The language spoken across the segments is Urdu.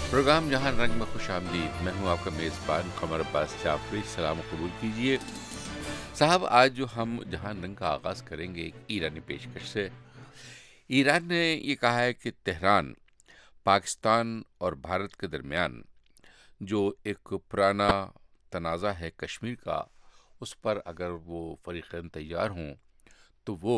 پروگرام جہاں رنگ میں خوش آمدید. میں ہوں آپ کا میزبان قمر عباس جعفری. سلام قبول کیجئے. صاحب، آج جو ہم جہاں رنگ کا آغاز کریں گے ایک ایرانی پیشکش سے. ایران نے یہ کہا ہے کہ تہران پاکستان اور بھارت کے درمیان جو ایک پرانا تنازع ہے کشمیر کا، اس پر اگر وہ فریقین تیار ہوں تو وہ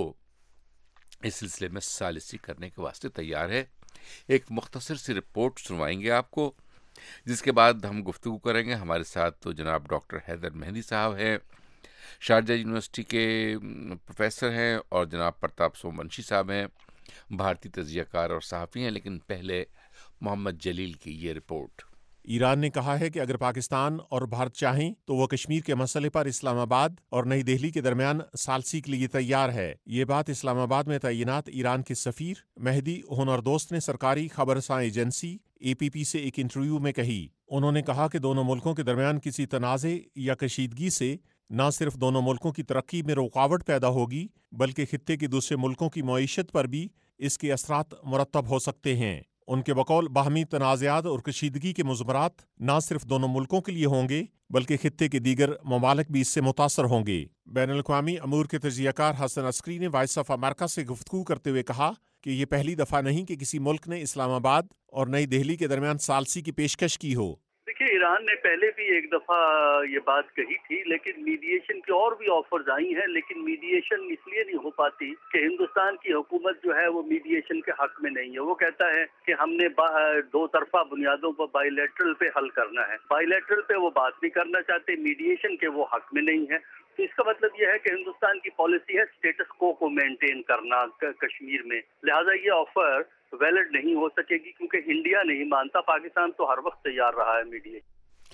اس سلسلے میں ثالثی کرنے کے واسطے تیار ہے. ایک مختصر سی رپورٹ سنوائیں گے آپ کو، جس کے بعد ہم گفتگو کریں گے. ہمارے ساتھ تو جناب ڈاکٹر حیدر مہندی صاحب ہیں، شارجہ یونیورسٹی کے پروفیسر ہیں، اور جناب پرتاپ سومونشی صاحب ہیں، بھارتی تجزیہ کار اور صحافی ہیں. لیکن پہلے محمد جلیل کی یہ رپورٹ. ایران نے کہا ہے کہ اگر پاکستان اور بھارت چاہیں تو وہ کشمیر کے مسئلے پر اسلام آباد اور نئی دہلی کے درمیان ثالثی کے لیے تیار ہے. یہ بات اسلام آباد میں تعینات ایران کے سفیر مہدی ہنردوست نے سرکاری خبر رساں ایجنسی APP سے ایک انٹرویو میں کہی. انہوں نے کہا کہ دونوں ملکوں کے درمیان کسی تنازع یا کشیدگی سے نہ صرف دونوں ملکوں کی ترقی میں رکاوٹ پیدا ہوگی بلکہ خطے کی دوسرے ملکوں کی معیشت پر بھی اس کے اثرات مرتب ہو سکتے ہیں. ان کے بقول باہمی تنازعات اور کشیدگی کے مضمرات نہ صرف دونوں ملکوں کے لیے ہوں گے بلکہ خطے کے دیگر ممالک بھی اس سے متاثر ہوں گے. بین الاقوامی امور کے تجزیہ کار حسن عسکری نے وائس آف امریکہ سے گفتگو کرتے ہوئے کہا کہ یہ پہلی دفعہ نہیں کہ کسی ملک نے اسلام آباد اور نئی دہلی کے درمیان ثالثی کی پیشکش کی ہو. ایران نے پہلے بھی ایک دفعہ یہ بات کہی تھی، لیکن میڈیشن کی اور بھی آفرز آئی ہیں، لیکن میڈیشن اس لیے نہیں ہو پاتی کہ ہندوستان کی حکومت جو ہے وہ میڈیشن کے حق میں نہیں ہے. وہ کہتا ہے کہ ہم نے دو طرفہ بنیادوں پر بائی لیٹرل پہ حل کرنا ہے. بائی لیٹرل پہ وہ بات نہیں کرنا چاہتے، میڈیشن کے وہ حق میں نہیں ہے. تو اس کا مطلب یہ ہے کہ ہندوستان کی پالیسی ہے اسٹیٹس کو مینٹین کرنا کشمیر میں. لہٰذا یہ آفر ویلڈ نہیں ہو سکے گی کیونکہ انڈیا نہیں مانتا. پاکستان تو ہر وقت تیار رہا ہے میڈیشن.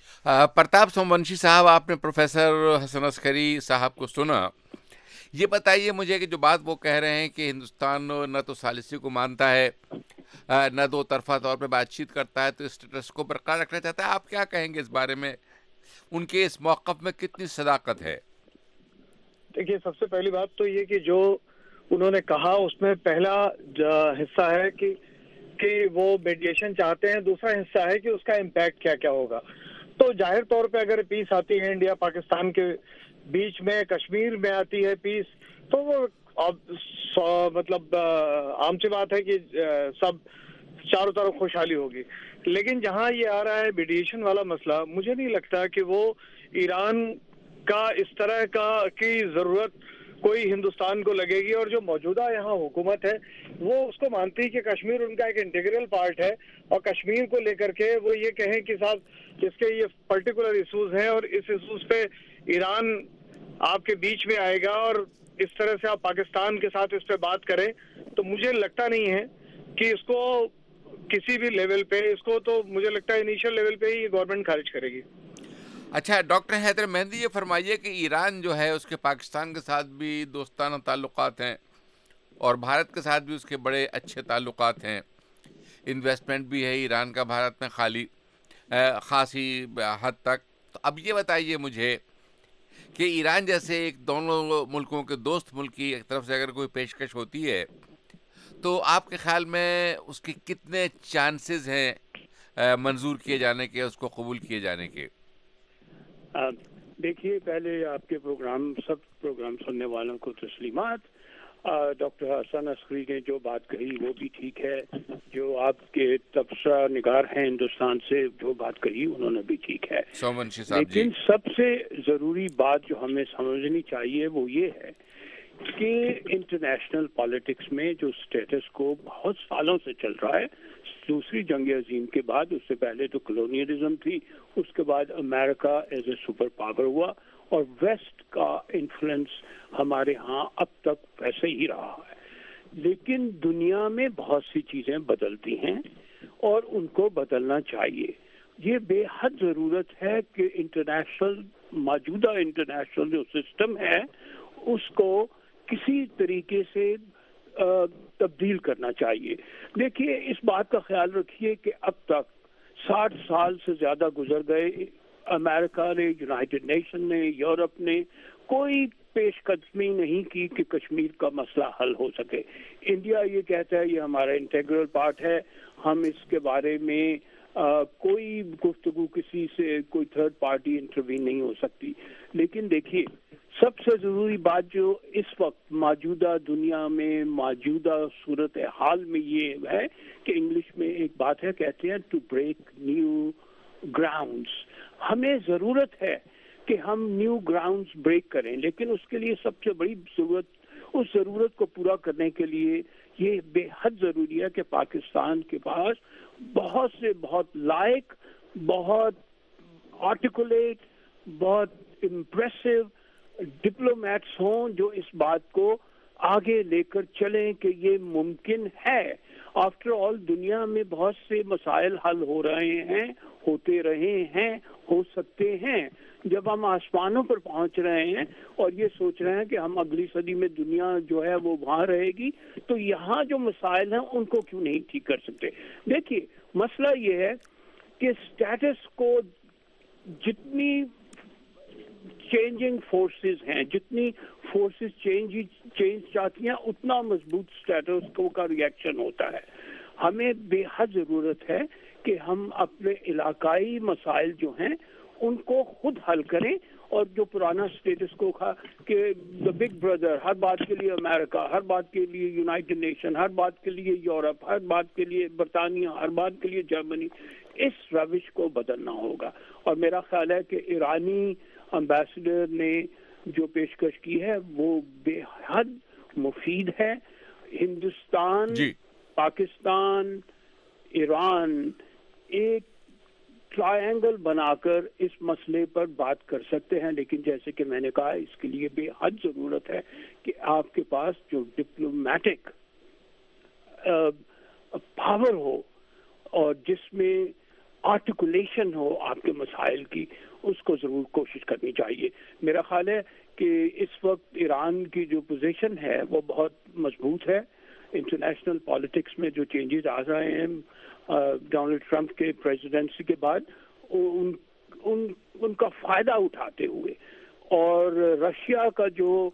پرتاپ سومونشی صاحب، آپ نے پروفیسر حسن عسکری صاحب کو سنا. یہ بتائیے مجھے کہ جو بات وہ کہہ رہے ہیں کہ ہندوستان نہ تو ثالثی کو مانتا ہے نہ دو طرفہ طور پہ بات چیت کرتا ہے، تو اسٹیٹس کو برقرار رکھنا چاہتا ہے. آپ کیا کہیں گے اس بارے میں؟ ان کے اس موقف میں کتنی صداقت ہے؟ دیکھیے، سب سے پہلی بات تو یہ کہ جو انہوں نے کہا اس میں پہلا حصہ ہے کہ وہ میڈیشن چاہتے ہیں، دوسرا حصہ ہے کہ اس کا امپیکٹ کیا کیا ہوگا. تو ظاہر طور پہ اگر پیس آتی ہے انڈیا پاکستان کے بیچ میں، کشمیر میں آتی ہے پیس، تو وہ مطلب عام سی بات ہے کہ سب چاروں طرف خوشحالی ہوگی. لیکن جہاں یہ آ رہا ہے میڈیشن والا مسئلہ، مجھے نہیں لگتا کہ وہ ایران کا اس طرح کی ضرورت کوئی ہندوستان کو لگے گی. اور جو موجودہ یہاں حکومت ہے وہ اس کو مانتی ہے کہ کشمیر ان کا ایک انٹیگرل پارٹ ہے، اور کشمیر کو لے کر کے وہ یہ کہیں کہ صاحب اس کے یہ پرٹیکولر ایشوز ہیں اور اس ایشوز پہ ایران آپ کے بیچ میں آئے گا اور اس طرح سے آپ پاکستان کے ساتھ اس پہ بات کریں، تو مجھے لگتا نہیں ہے کہ اس کو کسی بھی لیول پہ، اس کو تو مجھے لگتا ہے انیشل لیول پہ ہی گورنمنٹ خارج کرے گی. اچھا ڈاکٹر حیدر مہندی، یہ فرمائیے کہ ایران جو ہے اس کے پاکستان کے ساتھ بھی دوستانہ تعلقات ہیں اور بھارت کے ساتھ بھی اس کے بڑے اچھے تعلقات ہیں. انویسٹمنٹ بھی ہے ایران کا بھارت میں خاصی حد تک. تو اب یہ بتائیے مجھے کہ ایران جیسے ایک دونوں ملکوں کے دوست ملک کی ایک طرف سے اگر کوئی پیشکش ہوتی ہے تو آپ کے خیال میں اس کے کتنے چانسز ہیں منظور کیے جانے کے، اس کو قبول کیے جانے کے؟ دیکھیے، پہلے آپ کے سب پروگرام سننے والوں کو تسلیمات. ڈاکٹر حسن عسکری نے جو بات کہی وہ بھی ٹھیک ہے، جو آپ کے تبصرہ نگار ہیں ہندوستان سے جو بات کہی انہوں نے بھی ٹھیک ہے. لیکن سب سے ضروری بات جو ہمیں سمجھنی چاہیے وہ یہ ہے کہ انٹرنیشنل پالیٹکس میں جو اسٹیٹس کو بہت سالوں سے چل رہا ہے، دوسری جنگ عظیم کے بعد، اس سے پہلے تو کلونیلزم تھی، اس کے بعد America as a super power ہوا اور ویسٹ کا انفلوئنس ہمارے ہاں اب تک ویسے ہی رہا ہے. لیکن دنیا میں بہت سی چیزیں بدلتی ہیں اور ان کو بدلنا چاہیے. یہ بے حد ضرورت ہے کہ موجودہ انٹرنیشنل جو سسٹم ہے اس کو کسی طریقے سے تبدیل کرنا چاہیے. دیکھیے، اس بات کا خیال رکھیے کہ اب تک 60 سال سے زیادہ گزر گئے، امریکہ نے، یونائٹڈ نیشن نے، یورپ نے کوئی پیش قدمی نہیں کی کہ کشمیر کا مسئلہ حل ہو سکے. انڈیا یہ کہتا ہے یہ ہمارا انٹیگرل پارٹ ہے، ہم اس کے بارے میں کوئی گفتگو کسی سے کوئی تھرڈ پارٹی انٹروین نہیں ہو سکتی. لیکن دیکھیے سب سے ضروری بات جو اس وقت موجودہ دنیا میں موجودہ صورت حال میں یہ ہے کہ انگلش میں ایک بات ہے کہتے ہیں ٹو بریک نیو گراؤنڈز. ہمیں ضرورت ہے کہ ہم نیو گراؤنڈز بریک کریں, لیکن اس کے لیے سب سے بڑی اس ضرورت کو پورا کرنے کے لیے یہ بے حد ضروری ہے کہ پاکستان کے پاس بہت سے بہت لائق, بہت آرٹیکولیٹ, بہت امپریسو ڈپلومیٹس ہوں جو اس بات کو آگے لے کر چلیں کہ یہ ممکن ہے. آفٹر آل دنیا میں بہت سے مسائل حل ہو رہے ہیں, ہوتے رہے ہیں, ہو سکتے ہیں. جب ہم آسمانوں پر پہنچ رہے ہیں اور یہ سوچ رہے ہیں کہ ہم اگلی صدی میں دنیا جو ہے وہ وہاں رہے گی, تو یہاں جو مسائل ہیں ان کو کیوں نہیں ٹھیک کر سکتے. دیکھیے مسئلہ یہ ہے کہ اسٹیٹس کو جتنی چینجنگ فورسز ہیں, جتنی فورسز چینج چاہتی ہیں اتنا مضبوط اسٹیٹس کو کا ریئیکشن ہوتا ہے. ہمیں بے حد ضرورت ہے کہ ہم اپنے علاقائی مسائل جو ہیں ان کو خود حل کریں, اور جو پرانا اسٹیٹس کو تھا کہ دا بگ بردر, ہر بات کے لیے امریکہ, ہر بات کے لیے یونائٹڈ نیشن, ہر بات کے لیے یورپ, ہر بات کے لیے برطانیہ, ہر بات کے لیے جرمنی, اس روش کو بدلنا ہوگا. اور میرا خیال ہے کہ ایرانی امبیسڈر نے جو پیشکش کی ہے وہ بے حد مفید ہے. ہندوستان, پاکستان, ایران ایک ٹرائنگل بنا کر اس مسئلے پر بات کر سکتے ہیں, لیکن جیسے کہ میں نے کہا اس کے لیے بے حد ضرورت ہے کہ آپ کے پاس جو ڈپلومیٹک پاور ہو اور جس میں آرٹیکولیشن ہو آپ کے مسائل کی, اس کو ضرور کوشش کرنی چاہیے. میرا خیال ہے کہ اس وقت ایران کی جو پوزیشن ہے وہ بہت مضبوط ہے. انٹرنیشنل پالیٹکس میں جو چینجز آ رہے ہیں ڈونلڈ ٹرمپ کے پریزیڈنسی کے بعد, ان کا فائدہ اٹھاتے ہوئے, اور رشیا کا جو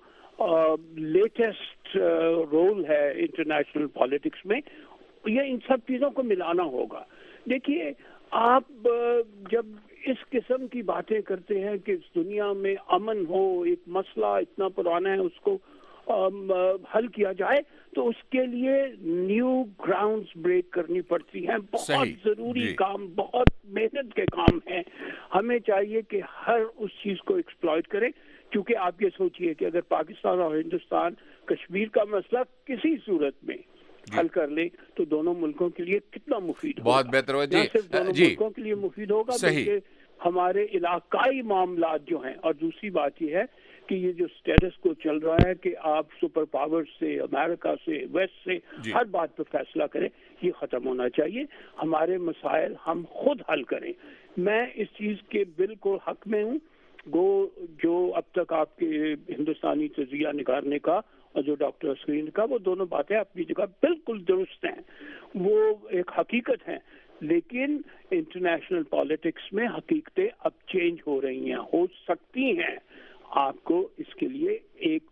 لیٹسٹ رول ہے انٹرنیشنل پالیٹکس میں, یہ ان سب چیزوں کو ملانا ہوگا. دیکھیے آپ جب اس قسم کی باتیں کرتے ہیں کہ اس دنیا میں امن ہو, ایک مسئلہ اتنا پرانا ہے اس کو حل کیا جائے, تو اس کے لیے نیو گراؤنڈز بریک کرنی پڑتی ہیں. بہت ضروری کام, بہت محنت کے کام ہیں. ہمیں چاہیے کہ ہر اس چیز کو ایکسپلائٹ کریں, کیونکہ آپ یہ سوچئے کہ اگر پاکستان اور ہندوستان کشمیر کا مسئلہ کسی صورت میں حل کر لیں تو دونوں ملکوں کے لیے کتنا مفید ہوگا. بہت بہتر ہوگا. نہ صرف دونوں ملکوں کے لیے مفید ہوگا بلکہ ہمارے علاقائی معاملات جو ہیں. اور دوسری بات یہ ہے کہ یہ جو اسٹیٹس کو چل رہا ہے کہ آپ سپر پاور سے, امریکہ سے, ویسٹ سے ہر بات پہ فیصلہ کریں, یہ ختم ہونا چاہیے. ہمارے مسائل ہم خود حل کریں. میں اس چیز کے بالکل حق میں ہوں. جو اب تک آپ کے ہندوستانی تجزیہ نگار نے کہا اور جو ڈاکٹر اسکرین کا, وہ دونوں باتیں اپنی جگہ بالکل درست ہیں, وہ ایک حقیقت ہیں. لیکن انٹرنیشنل پالیٹکس میں حقیقتیں اب چینج ہو رہی ہیں, ہو سکتی ہیں. آپ کو اس کے لیے ایک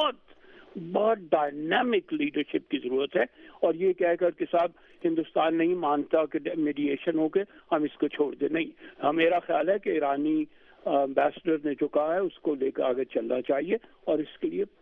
بہت ڈائنامک لیڈرشپ کی ضرورت ہے. اور یہ کہہ کر کہ صاحب ہندوستان نہیں مانتا کہ میڈیشن ہو کے ہم اس کو چھوڑ دیں, نہیں. میرا خیال ہے کہ ایرانی امبیسڈر نے جو کہا ہے اس کو لے کر آگے چلنا چاہیے, اور اس کے لیے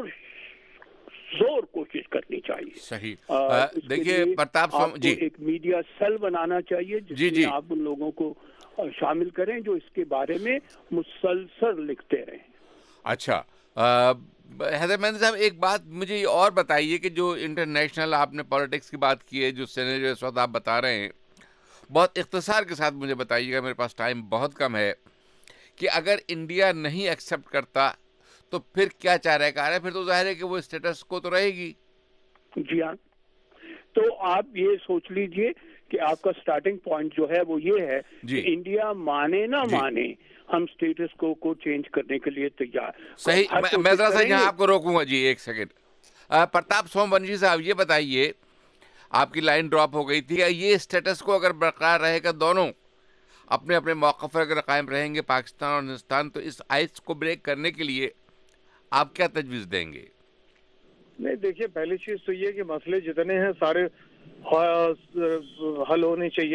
زور کوشش کرنی چاہیے. صحیح. دیکھیے پرتاپ صاحب جی, ایک میڈیا سیل بنانا چاہیے جس میں آپ ان لوگوں کو شامل کریں جو اس کے بارے میں مسلسل لکھتے رہیں. اچھا حیدر مہندی صاحب, ایک بات مجھے یہ اور بتائیے کہ جو انٹرنیشنل آپ نے پالیٹکس کی بات کی ہے, جو سینیریو اس وقت آپ بتا رہے ہیں, بہت اختصار کے ساتھ مجھے بتائیے گا, میرے پاس ٹائم بہت کم ہے, کہ اگر انڈیا نہیں ایکسیپٹ کرتا تو پھر کیا چارہ کار ہے؟ پھر تو ظاہر ہے کہ وہ اسٹیٹس کو تو رہے گی. جی ہاں, تو آپ یہ سوچ لیجئے کہ آپ کا سٹارٹنگ پوائنٹ جو ہے وہ یہ ہے کہ انڈیا مانے نہ مانے, ہم سٹیٹس کو چینج کرنے کے لیے تیار. صحیح. میں ذرا سا یہاں آپ کو روکوں گا جی, ایک سیکنڈ. پرتاپ سومونشی صاحب یہ بتائیے, آپ کی لائن ڈراپ ہو گئی تھی, یہ اسٹیٹس کو اگر برقرار رہے گا, دونوں اپنے اپنے موقف پر اگر قائم رہیں گے پاکستان اور ہندوستان, تو اس آئس کو بریک کرنے کے لیے آپ کیا تجویز دیں گے؟ نہیں دیکھیے, پہلی چیز تو یہ کہ مسئلے جتنے ہیں سارے حل ہونے چاہیے.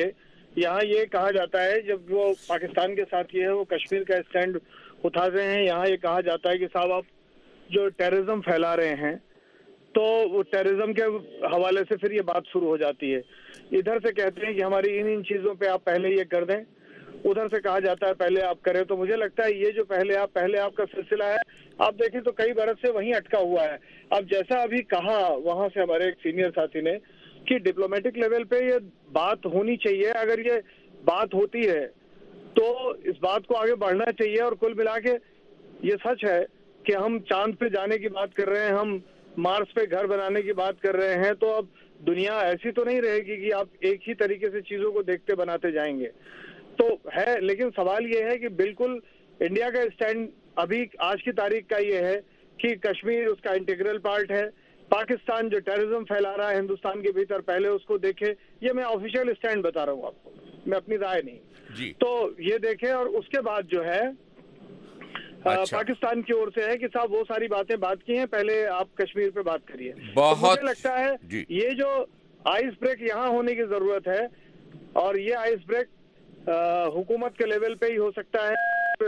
यहाँ ये कहा जाता है, जब वो पाकिस्तान के साथ ये है वो कश्मीर का स्टैंड उठाते हैं, यहाँ ये कहा जाता है कि साहब आप जो टेररिज्म फैला रहे हैं, तो वो टेररिज्म के हवाले से फिर ये बात शुरू हो जाती है। इधर से कहते हैं कि हमारी इन चीज़ों पे आप पहले ये कर दें, उधर से कहा जाता है पहले आप करें। तो मुझे लगता है ये जो पहले आप का सिलसिला है, आप देखें तो कई बरस से वहीं अटका हुआ है। अब जैसा अभी कहा वहां से हमारे एक सीनियर साथी ने कि डिप्लोमेटिक लेवल पे ये बात होनी चाहिए, अगर ये बात होती है तो इस बात को आगे बढ़ना चाहिए। और कुल मिला के ये सच है कि हम चांद पे जाने की बात कर रहे हैं, हम मार्स पे घर बनाने की बात कर रहे हैं, तो अब दुनिया ऐसी तो नहीं रहेगी कि आप एक ही तरीके से चीजों को देखते बनाते जाएंगे। तो है, लेकिन सवाल ये है कि बिल्कुल इंडिया का स्टैंड अभी आज की तारीख का ये है कि कश्मीर उसका इंटीग्रल पार्ट है। पाकिस्तान जो टेररिज्म फैला रहा है हिंदुस्तान के भीतर, पहले उसको देखे। ये मैं ऑफिशियल स्टैंड बता रहा हूँ आपको, मैं अपनी राय नहीं जी। तो ये देखें, और उसके बाद जो है पाकिस्तान की ओर से है कि साहब वो सारी बातें बात की हैं, पहले आप कश्मीर पे बात करिए। तो मुझे लगता है ये जो आइस ब्रेक यहाँ होने की जरूरत है, और ये आइस ब्रेक हुकूमत के लेवल पे ही हो सकता है।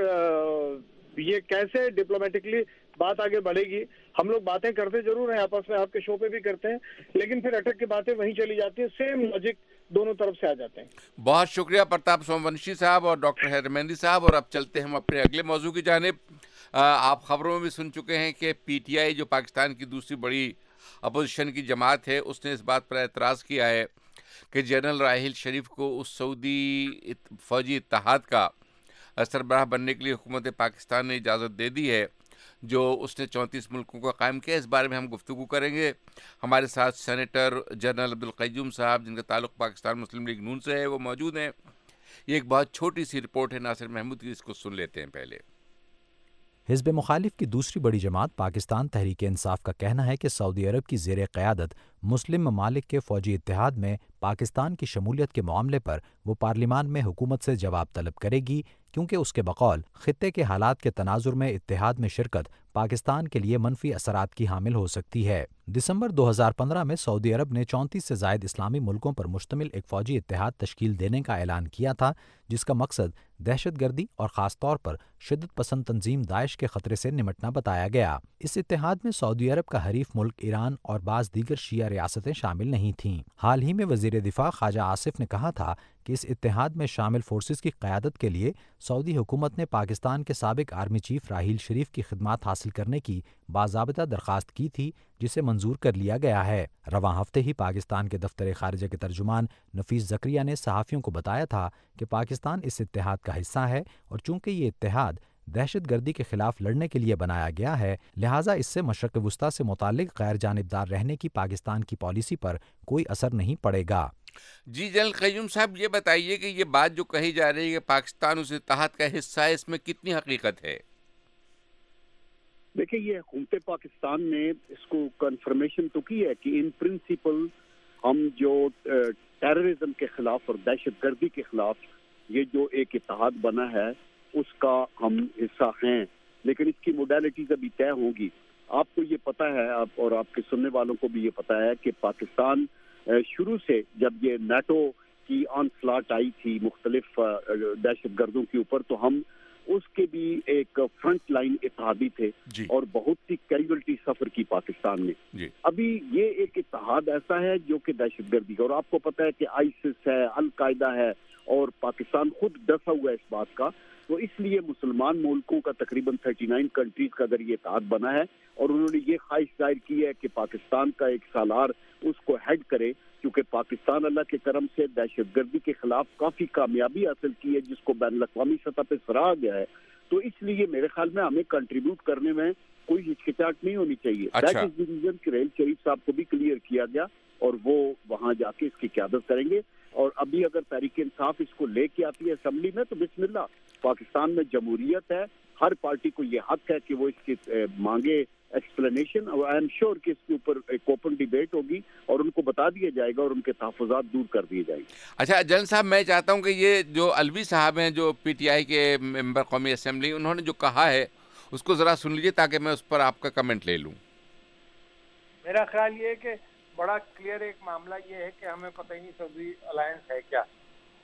ये कैसे डिप्लोमेटिकली बात आगे बढ़ेगी, हम लोग बातें करते जरूर हैं आपस में, आपके शो पे भी करते हैं, लेकिन फिर अटक के बातें वहीं चली जाती है, सेम लॉजिक दोनों तरफ से आ जाते हैं। बहुत शुक्रिया प्रताप सोमवंशी साहब और डॉक्टर हैदर मेहंदी साहब। और अब चलते हैं हम अपने अगले मौजू की जानिब। आप खबरों में भी सुन चुके हैं कि पीटीआई जो पाकिस्तान की दूसरी बड़ी अपोजिशन की जमात है, उसने इस बात पर एतराज़ किया है कि जनरल राहिल शरीफ को उस सऊदी फौजी इत्तेहाद का सरबराह बनने के लिए हुकूमत पाकिस्तान ने इजाज़त दे दी है जो उसने 34 मुल्कों को कायम किया। इस बारे में हम गुफ्तगू करेंगे। हमारे साथ सेनेटर जनरल अब्दुल क़य्यूम साहब, जिनका ताल्लुक़ पाकिस्तान मुस्लिम लीग नून से है, वो मौजूद हैं। ये एक बहुत छोटी सी रिपोर्ट है नासिर महमूद की, इसको सुन लेते हैं पहले। हिज़्ब मुखालिफ की दूसरी बड़ी जमात पाकिस्तान तहरीक इंसाफ का कहना है कि सऊदी अरब की ज़ेर क़यादत मुस्लिम ममालिक के फ़ौजी इत्तेहाद में पाकिस्तान की शमूलियत के मामले पर वो पार्लिमान में हुकूमत से जवाब तलब करेगी, क्योंकि उसके बकौल ख़ित्ते के हालात के तनाजुर में इत्तेहाद में शिरकत पाकिस्तान के लिए मनफी असरात की हामिल हो सकती है। दिसंबर 2015 में सऊदी अरब ने 34 से ज़ायद इस्लामी मुल्कों पर मुश्तमिल एक फ़ौजी इत्तेहाद तश्कील देने का ऐलान किया था, जिसका मकसद दहशतगर्दी और ख़ास तौर पर शिद्दत पसंद तंजीम दाइश के ख़तरे से निमटना बताया गया। इस इत्तेहाद में सऊदी अरब का हरीफ मुल्क ईरान और बाज़ दीगर शिया रियासतें शामिल नहीं थीं। हाल ही में वज़ीर दिफ़ा ख्वाजा आसिफ ने कहा था कि इस इत्तेहाद में शामिल फोर्सेस की क़यादत के लिए सऊदी हुकूमत ने पाकिस्तान के साबिक आर्मी चीफ राहील शरीफ की खिदमात हासिल करने की बाज़ाबिता दरख्वास्त की थी, जिसे मंजूर कर लिया गया है। रवां हफ्ते ही पाकिस्तान के दफ्तर खारिजा के तर्जुमान नफीस ज़करिया ने सहाफ़ियों को बताया था कि पाकिस्तान इस इत्तेहाद का हिस्सा है, और चूंकि ये इत्तेहाद दहशतगर्दी के खिलाफ लड़ने के लिए बनाया गया है, लिहाजा इससे मशरक़ वुस्ता से मुताल्लिक़ गैर जानिबदार रहने की पाकिस्तान की पॉलिसी पर कोई असर नहीं पड़ेगा। जी जनरल क़य्यूम साहब, ये बताइए कि ये बात जो कही जा रही है कि पाकिस्तान उस इत्तेहाद का हिस्सा है, इसमें कितनी हकीकत है? देखिए, ये हुकूमत पाकिस्तान ने इसको कंफर्मेशन तो की है कि इन प्रिंसिपल हम जो टेररिज्म के खिलाफ और दहशतगर्दी के खिलाफ ये जो एक इत्तेहाद बना है उसका हम हिस्सा हैं, लेकिन इसकी मोडालिटीज अभी तय होंगी। आपको ये पता है, आप और आपके सुनने वालों को भी ये पता है कि पाकिस्तान शुरू से जब ये नाटो की ऑनस्लॉट आई थी मुख्तलिफ दहशतगर्दों के ऊपर, तो हम उसके भी एक फ्रंट लाइन इत्तेहादी थे और बहुत सी कैजुअल्टी सफर की पाकिस्तान ने। अभी ये एक इत्तेहाद ऐसा है जो कि दहशतगर्दी, और आपको पता है कि आईसिस है, अल-कायदा है, और पाकिस्तान खुद डसा हुआ है इस बात का। तो इसलिए मुसलमान मुल्कों का तकरीबन 39 कंट्रीज का अगर ये इत्तेहाद बना है, और उन्होंने ये ख्वाहिश जाहिर की है कि पाकिस्तान का एक सालार उसको हेड करे, क्योंकि पाकिस्तान अल्लाह के करम से दहशतगर्दी के खिलाफ काफी कामयाबी हासिल की है, जिसको बैनुल अक़वामी सतह पे सराहा गया है। तो इसलिए मेरे ख्याल में हमें कंट्रीब्यूट करने में कोई हिचकिचाहट नहीं होनी चाहिए। दैट इज द रीजन कि राहील शरीफ साहब को भी क्लियर किया गया, और वो वहां जाके इसकी क़यादत करेंगे। और अभी अगर तहरीक इंसाफ इसको लेके आती है असेंबली में, तो बिस्मिल्लाह, पाकिस्तान में जमहूरियत है, हर पार्टी को ये हक है कि वो इसकी मांगे एक्सप्लेनेशन, और आई एम श्योर कि इसके ऊपर एक ओपन डिबेट होगी और उनको बता दिया जाएगा और उनके तहफ़्फ़ुज़ात दूर कर दिए जाएंगे। अच्छा जनरल साहब, मैं चाहता हूं कि ये जो अलवी साहब हैं, जो पीटीआई के मेंबर कौमी असेंबली, उन्होंने जो कहा है उसको ज़रा सुन लीजिए ताकि मैं उस पर आपका कमेंट ले लूँ। मेरा ख्याल ये है कि बड़ा क्लियर एक मामला ये है कि हमें पता ही नहीं सऊदी अलायंस है क्या,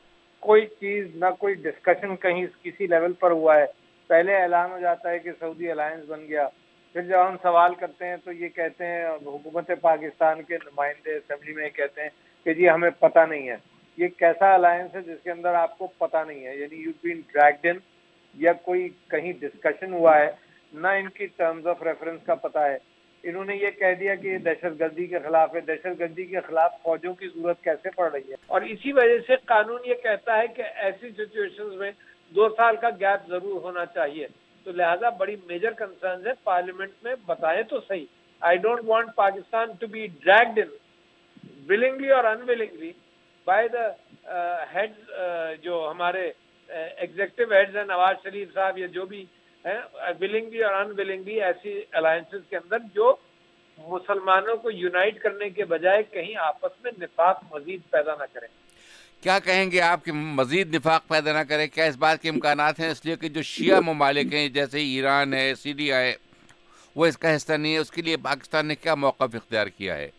کوئی چیز نہ کوئی ڈسکشن کہیں کسی لیول پر ہوا ہے. پہلے اعلان ہو جاتا ہے کہ سعودی الائنس بن گیا, پھر جب ہم سوال کرتے ہیں تو یہ کہتے ہیں, حکومت پاکستان کے نمائندے اسمبلی میں کہتے ہیں کہ جی ہمیں پتہ نہیں ہے. یہ کیسا الائنس ہے جس کے اندر آپ کو پتہ نہیں ہے؟ یعنی یو بین ڈریگڈ ان, یا کوئی کہیں ڈسکشن ہوا ہے, نہ ان کی ٹرمز آف ریفرنس کا پتہ ہے. انہوں نے یہ کہہ دیا کہ یہ دہشت گردی کے خلاف ہے. دہشت گردی کے خلاف فوجوں کی ضرورت کیسے پڑ رہی ہے؟ اور اسی وجہ سے قانون یہ کہتا ہے کہ ایسی سچویشنز میں 2 سال کا گیپ ضرور ہونا چاہیے. تو لہٰذا بڑی میجر کنسرنز ہے, پارلیمنٹ میں بتائے تو صحیح. I don't want Pakistan to be dragged in willingly اور unwillingly بائی دا ہیڈز, جو ہمارے ایگزیکٹو ہیڈز ہیں, نواز شریف صاحب یا جو بھی ہیں, willingly اور unwillingly ایسی الائنسز کے اندر جو مسلمانوں کو یونائٹ کرنے کے بجائے کہیں آپس میں نفاق مزید پیدا نہ کریں. کیا کہیں گے آپ کہ مزید نفاق پیدا نہ کرے؟ کیا اس بات کے امکانات ہیں؟ اس لیے کہ جو شیعہ ممالک ہیں جیسے ایران ہے, سیریا ہے, وہ اس کا حصہ نہیں ہے. اس کے لیے پاکستان نے کیا موقف اختیار کیا ہے؟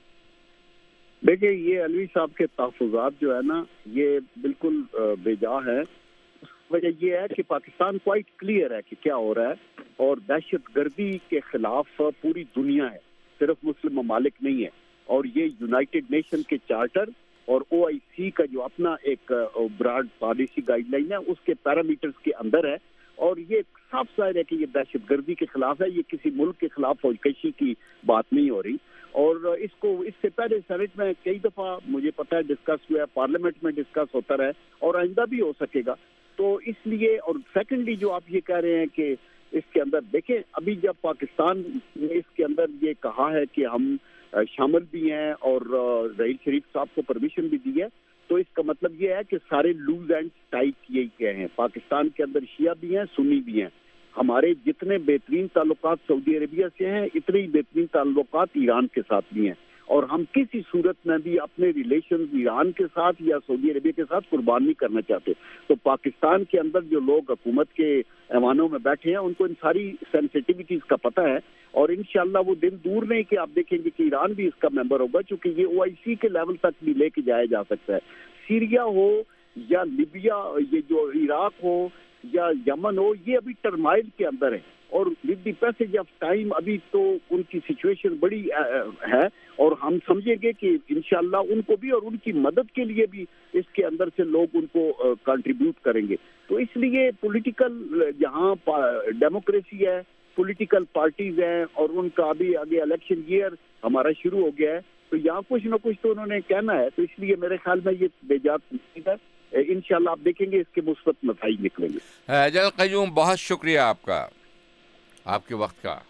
دیکھیں, یہ علوی صاحب کے تحفظات جو ہے نا, یہ بالکل بے جا ہے. وجہ یہ ہے کہ پاکستان کوائٹ کلیئر ہے کہ کیا ہو رہا ہے, اور دہشت گردی کے خلاف پوری دنیا ہے, صرف مسلم ممالک نہیں ہے. اور یہ یونائٹڈ نیشن کے چارٹر اور OIC کا جو اپنا ایک براڈ پالیسی گائیڈ لائن ہے, اس کے پیرامیٹرز کے اندر ہے. اور یہ صاف ظاہر ہے کہ یہ دہشت گردی کے خلاف ہے, یہ کسی ملک کے خلاف فوج کشی کی بات نہیں ہو رہی. اور اس کو اس سے پہلے سینٹ میں کئی دفعہ مجھے پتا ہے ڈسکس ہوا ہے, پارلیمنٹ میں ڈسکس ہوتا رہا, اور آئندہ بھی ہو سکے گا. تو اس لیے, اور سیکنڈلی جو آپ یہ کہہ رہے ہیں کہ اس کے اندر دیکھیں, ابھی جب پاکستان نے اس کے اندر یہ کہا ہے کہ ہم شامل بھی ہیں اور رحیل شریف صاحب کو پرمیشن بھی دی ہے, تو اس کا مطلب یہ ہے کہ سارے لوز اینڈ ٹائٹ یہی کہے ہیں. پاکستان کے اندر شیعہ بھی ہیں, سنی بھی ہیں. ہمارے جتنے بہترین تعلقات سعودی عربیہ سے ہیں, اتنے ہی بہترین تعلقات ایران کے ساتھ بھی ہیں. اور ہم کسی صورت میں بھی اپنے ریلیشنز ایران کے ساتھ یا سعودی عربیہ کے ساتھ قربان نہیں کرنا چاہتے. تو پاکستان کے اندر جو لوگ حکومت کے ایوانوں میں بیٹھے ہیں, ان کو ان ساری سینسٹیوٹیز کا پتہ ہے. اور انشاءاللہ وہ دن دور نہیں کہ آپ دیکھیں گے کہ ایران بھی اس کا ممبر ہوگا, چونکہ یہ OIC کے لیول تک بھی لے کے جایا جا سکتا ہے. سیریا ہو یا لیبیا, یہ جو عراق ہو یا یمن ہو, یہ ابھی ٹرمائل کے اندر ہے. اور with the passage of time ابھی تو ان کی سچویشن بڑی ہے, اور ہم سمجھیں گے کہ انشاءاللہ ان کو بھی اور ان کی مدد کے لیے بھی اس کے اندر سے لوگ ان کو کنٹریبیوٹ کریں گے. تو اس لیے پولیٹیکل جہاں ڈیموکریسی ہے, پولیٹیکل پارٹیز ہیں, اور ان کا ابھی آگے الیکشن ایئر ہمارا شروع ہو گیا ہے, تو یہاں کچھ نہ کچھ تو انہوں نے کہنا ہے. تو اس لیے میرے خیال میں یہ بے جات نہیں ہے. انشاءاللہ آپ دیکھیں گے اس کے مثبت نتائج نکلیں گے. جنرل قیوم, بہت شکریہ آپ کا, آپ کے وقت کا.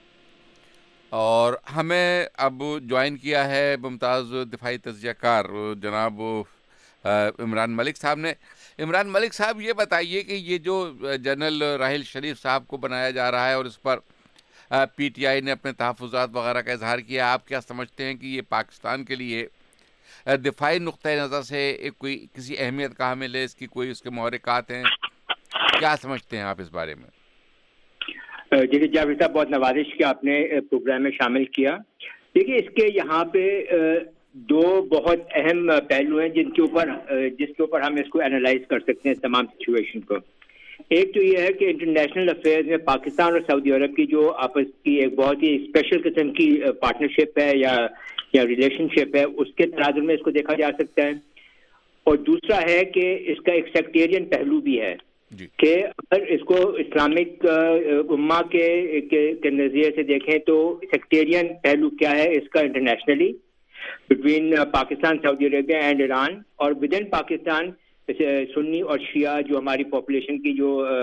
اور ہمیں اب جوائن کیا ہے ممتاز دفاعی تجزیہ کار جناب عمران ملک صاحب نے. عمران ملک صاحب, یہ بتائیے کہ یہ جو جنرل راحیل شریف صاحب کو بنایا جا رہا ہے اور اس پر PTI نے اپنے تحفظات وغیرہ کا اظہار کیا, آپ کیا سمجھتے ہیں کہ یہ پاکستان کے لیے دفاعی نقطۂ نظر سے کوئی کسی اہمیت کا حامل ہے؟ اس کی کوئی اس کے محرکات ہیں؟ کیا سمجھتے ہیں آپ اس بارے میں؟ دیکھیے جاوید صاحب, بہت نوازش کہ آپ نے پروگرام میں شامل کیا. دیکھیے اس کے یہاں پہ 2 بہت اہم پہلو ہیں جس کے اوپر ہم اس کو اینالائز کر سکتے ہیں تمام سچویشن کو. ایک تو یہ ہے کہ انٹرنیشنل افیئرز میں پاکستان اور سعودی عرب کی جو آپس کی ایک بہت ہی اسپیشل قسم کی پارٹنرشپ ہے یا ریلیشن شپ ہے, اس کے تناظر میں اس کو دیکھا جا سکتا ہے. اور دوسرا ہے کہ اس کا ایک سیکٹیرین پہلو بھی ہے کہ اگر اس کو اسلامک امہ کے نظریے سے دیکھیں تو سیکٹیرین پہلو کیا ہے اس کا internationally between Pakistan, Saudi Arabia and Iran, اور ود ان پاکستان سنی اور شیعہ جو ہماری پاپولیشن کی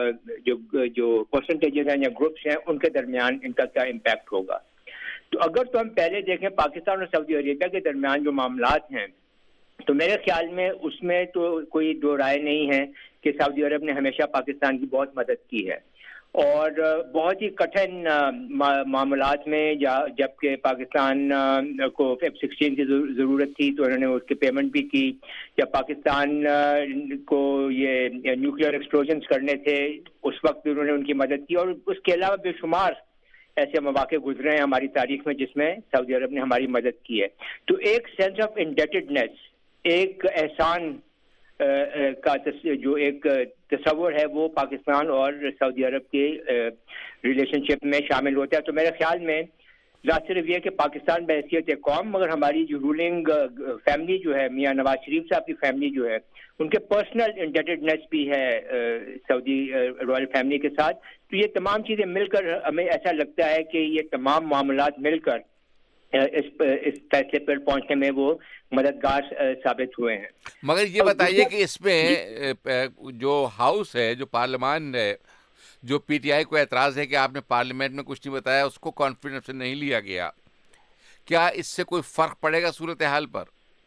جو پرسنٹیجز ہیں یا گروپس ہیں, ان کے درمیان ان کا کیا امپیکٹ ہوگا. تو اگر تو ہم پہلے دیکھیں پاکستان اور سعودی عربیہ کے درمیان جو معاملات ہیں, تو میرے خیال میں اس میں تو کوئی 2 رائے نہیں ہے کہ سعودی عرب نے ہمیشہ پاکستان کی بہت مدد کی ہے. اور بہت ہی کٹھن معاملات میں جب کہ پاکستان کو F-16 کی ضرورت تھی تو انہوں نے اس کی پیمنٹ بھی کی. جب پاکستان کو یہ نیوکلیئر ایکسپلوژنز کرنے تھے اس وقت بھی انہوں نے ان کی مدد کی. اور اس کے علاوہ بے شمار ایسے مواقع گزرے ہیں ہماری تاریخ میں جس میں سعودی عرب نے ہماری مدد کی ہے. تو ایک سینس آف انڈیٹڈنیس, ایک احسان کا جو ایک تصور ہے وہ پاکستان اور سعودی عرب کے ریلیشن شپ میں شامل ہوتا ہے. تو میرے خیال میں نہ صرف یہ کہ پاکستان بحیثیت قوم مگر ہماری جو رولنگ فیملی جو ہے میاں نواز شریف صاحب کی فیملی جو ہے ان کے پرسنل انڈیٹڈنس بھی ہے سعودی رائل فیملی کے ساتھ. تو یہ تمام چیزیں مل کر ہمیں ایسا لگتا ہے کہ یہ تمام معاملات مل کر اس فیصلے پر پہنچنے میں وہ مددگار ثابت ہوئے ہیں. مگر یہ بتائیے کہ اس میں جو ہاؤس ہے جو پارلیمان ہے جو پی ٹی آئی کو اعتراض ہے کہ آپ نے پارلیمنٹ میں کچھ نہیں بتایا اس کو کانفیڈنس سے نہیں لیا گیا, کیا اس سے کوئی فرق پڑے گا صورتحال پر؟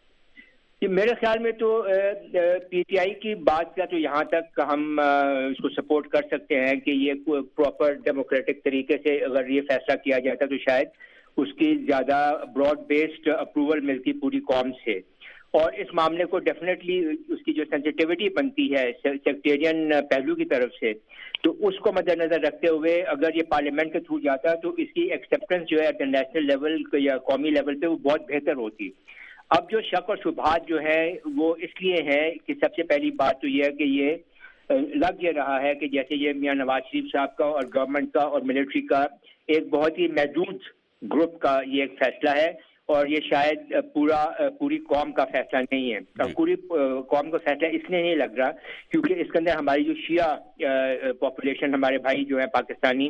میرے خیال میں تو پی ٹی آئی کی بات کا تو یہاں تک ہم اس کو سپورٹ کر سکتے ہیں کہ یہ پراپر ڈیموکریٹک طریقے سے اگر یہ فیصلہ کیا جاتا تو شاید اس کی زیادہ براڈ بیسڈ اپروول ملتی پوری قوم سے, اور اس معاملے کو ڈیفینیٹلی اس کی جو سینسٹیوٹی بنتی ہے سیکٹیرین پہلو کی طرف سے تو اس کو مد نظر رکھتے ہوئے اگر یہ پارلیمنٹ کے تھرو جاتا تو اس کی ایکسیپٹنس جو ہے ایٹ نیشنل لیول یا قومی لیول پہ وہ بہت بہتر ہوتی. اب جو شک اور شبہات جو ہے وہ اس لیے ہے کہ سب سے پہلی بات تو یہ ہے کہ یہ لگ یہ رہا ہے کہ جیسے یہ میاں نواز شریف صاحب کا اور گورنمنٹ کا اور ملٹری کا ایک بہت ہی محدود گروپ کا یہ ایک فیصلہ ہے اور یہ شاید پوری قوم کا فیصلہ نہیں ہے. پوری قوم کا فیصلہ اس لیے نہیں لگ رہا کیونکہ اس کے اندر ہماری جو شیعہ پاپولیشن ہمارے بھائی جو ہیں پاکستانی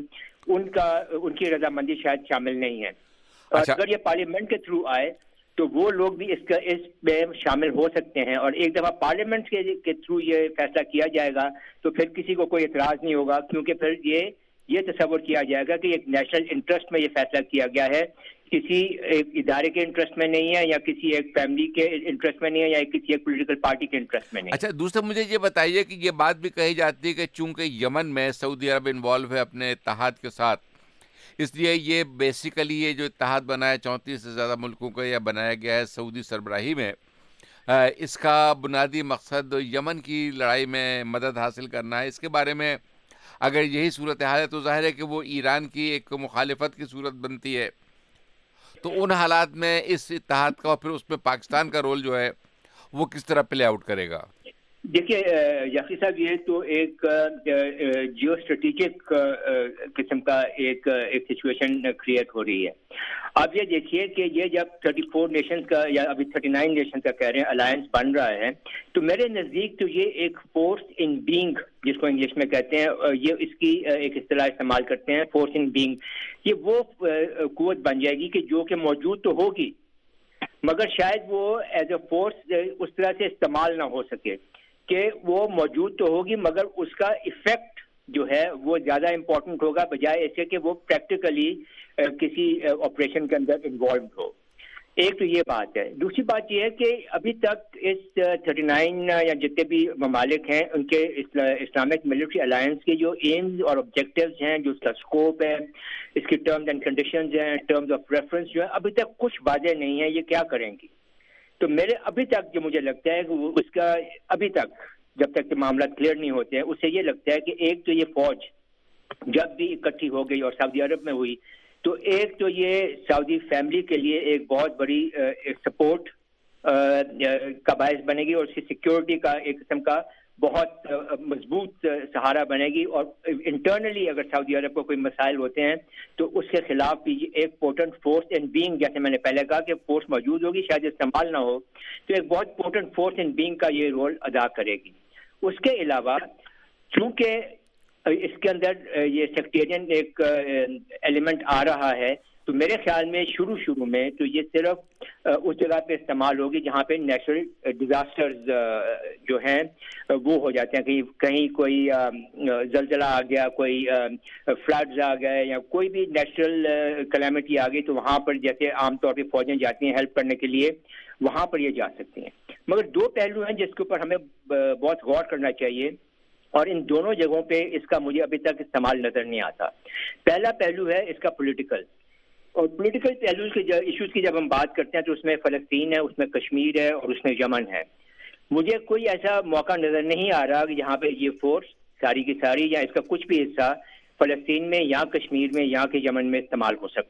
ان کی رضامندی شاید شامل نہیں ہے. اگر یہ پارلیمنٹ کے تھرو آئے تو وہ لوگ بھی اس میں شامل ہو سکتے ہیں, اور ایک دفعہ پارلیمنٹ کے تھرو یہ فیصلہ کیا جائے گا تو پھر کسی کو کوئی اعتراض نہیں ہوگا کیونکہ پھر یہ تصور کیا جائے گا کہ ایک نیشنل انٹرسٹ میں یہ فیصلہ کیا گیا ہے, کسی ایک ادارے کے انٹرسٹ میں نہیں ہے یا کسی ایک فیملی کے انٹرسٹ میں نہیں ہے یا کسی ایک پولیٹیکل پارٹی کے انٹرسٹ میں نہیں. اچھا دوسرا مجھے یہ بتائیے کہ یہ بات بھی کہی جاتی ہے کہ چونکہ یمن میں سعودی عرب انوالو ہے اپنے اتحاد کے ساتھ, اس لیے یہ بیسیکلی یہ جو اتحاد بنا ہے 34 سے زیادہ ملکوں کا یا بنایا گیا ہے سعودی سربراہی میں, اس کا بنیادی مقصد یمن کی لڑائی میں مدد حاصل کرنا ہے. اس کے بارے میں اگر یہی صورتحال ہے تو ظاہر ہے کہ وہ ایران کی ایک مخالفت کی صورت بنتی ہے, تو ان حالات میں اس اتحاد کا اور پھر اس میں پاکستان کا رول جو ہے وہ کس طرح پلے آؤٹ کرے گا؟ دیکھیے یقین صاحب یہ تو ایک جیو اسٹریٹجک قسم کا ایک سچویشن کریٹ ہو رہی ہے. آپ یہ دیکھیے کہ یہ جب 34 نیشنز کا یا ابھی 39 نیشنز کا کہہ رہے ہیں الائنس بن رہا ہے تو میرے نزدیک تو یہ ایک فورس ان بینگ جس کو انگلش میں کہتے ہیں, یہ اس کی ایک اصطلاح استعمال کرتے ہیں فورس ان بینگ, یہ وہ قوت بن جائے گی کہ جو کہ موجود تو ہوگی مگر شاید وہ ایز اے فورس اس طرح سے استعمال نہ ہو سکے کہ وہ موجود تو ہوگی مگر اس کا ایفیکٹ جو ہے وہ زیادہ امپورٹنٹ ہوگا بجائے ایسے کہ وہ پریکٹیکلی کسی آپریشن کے اندر انوالوڈ ہو. ایک تو یہ بات ہے. دوسری بات یہ ہے کہ ابھی تک اس 39 یا جتنے بھی ممالک ہیں ان کے اسلامک ملٹری الائنس کے جو ایمز اور آبجیکٹیوز ہیں, جو اس کا اسکوپ ہے, اس کی ٹرمز اینڈ کنڈیشنز ہیں, ٹرمز آف ریفرنس جو ہے ابھی تک کچھ واضح نہیں ہے یہ کیا کریں گی. تو میرے ابھی تک جو مجھے لگتا ہے کہ اس کا ابھی تک جب تک کہ معاملات کلیئر نہیں ہوتے ہیں اسے یہ لگتا ہے کہ ایک تو یہ فوج جب بھی اکٹھی ہو گئی اور سعودی عرب میں ہوئی تو ایک تو یہ سعودی فیملی کے لیے ایک بہت بڑی سپورٹ کا باعث بنے گی اور اس کی سیکیورٹی کا ایک قسم کا بہت مضبوط سہارا بنے گی, اور انٹرنلی اگر سعودی عرب کو کوئی مسائل ہوتے ہیں تو اس کے خلاف بھی ایک پوٹنٹ فورس ان بینگ, جیسے میں نے پہلے کہا کہ فورس موجود ہوگی شاید استعمال نہ ہو تو ایک بہت پوٹنٹ فورس ان بینگ کا یہ رول ادا کرے گی. اس کے علاوہ چونکہ اس کے اندر یہ سیکٹیرین ایک ایلیمنٹ آ رہا ہے تو میرے خیال میں شروع میں تو یہ صرف اس جگہ پہ استعمال ہوگی جہاں پہ نیچرل ڈیزاسٹرز جو ہیں وہ ہو جاتے ہیں, کہیں کوئی زلزلہ آ گیا, کوئی فلڈز آ گئے یا کوئی بھی نیچرل کلیمٹی آ گئی تو وہاں پر جیسے عام طور پہ فوجیں جاتی ہیں ہیلپ کرنے کے لیے وہاں پر یہ جا سکتی ہیں. مگر دو پہلو ہیں جس کے اوپر ہمیں بہت غور کرنا چاہیے اور ان دونوں جگہوں پہ اس کا مجھے ابھی تک استعمال نظر نہیں آتا. پہلا پہلو ہے اس کا پولیٹیکل, اور پولیٹیکل پہلوز کے ایشوز کی جب ہم بات کرتے ہیں تو اس میں فلسطین ہے, اس میں کشمیر ہے اور اس میں یمن ہے. مجھے کوئی ایسا موقع نظر نہیں آ رہا کہ جہاں پہ یہ فورس ساری کی ساری یا اس کا کچھ بھی حصہ فلسطین میں یا کشمیر میں یا کہ یمن میں استعمال ہو سکتا ہے.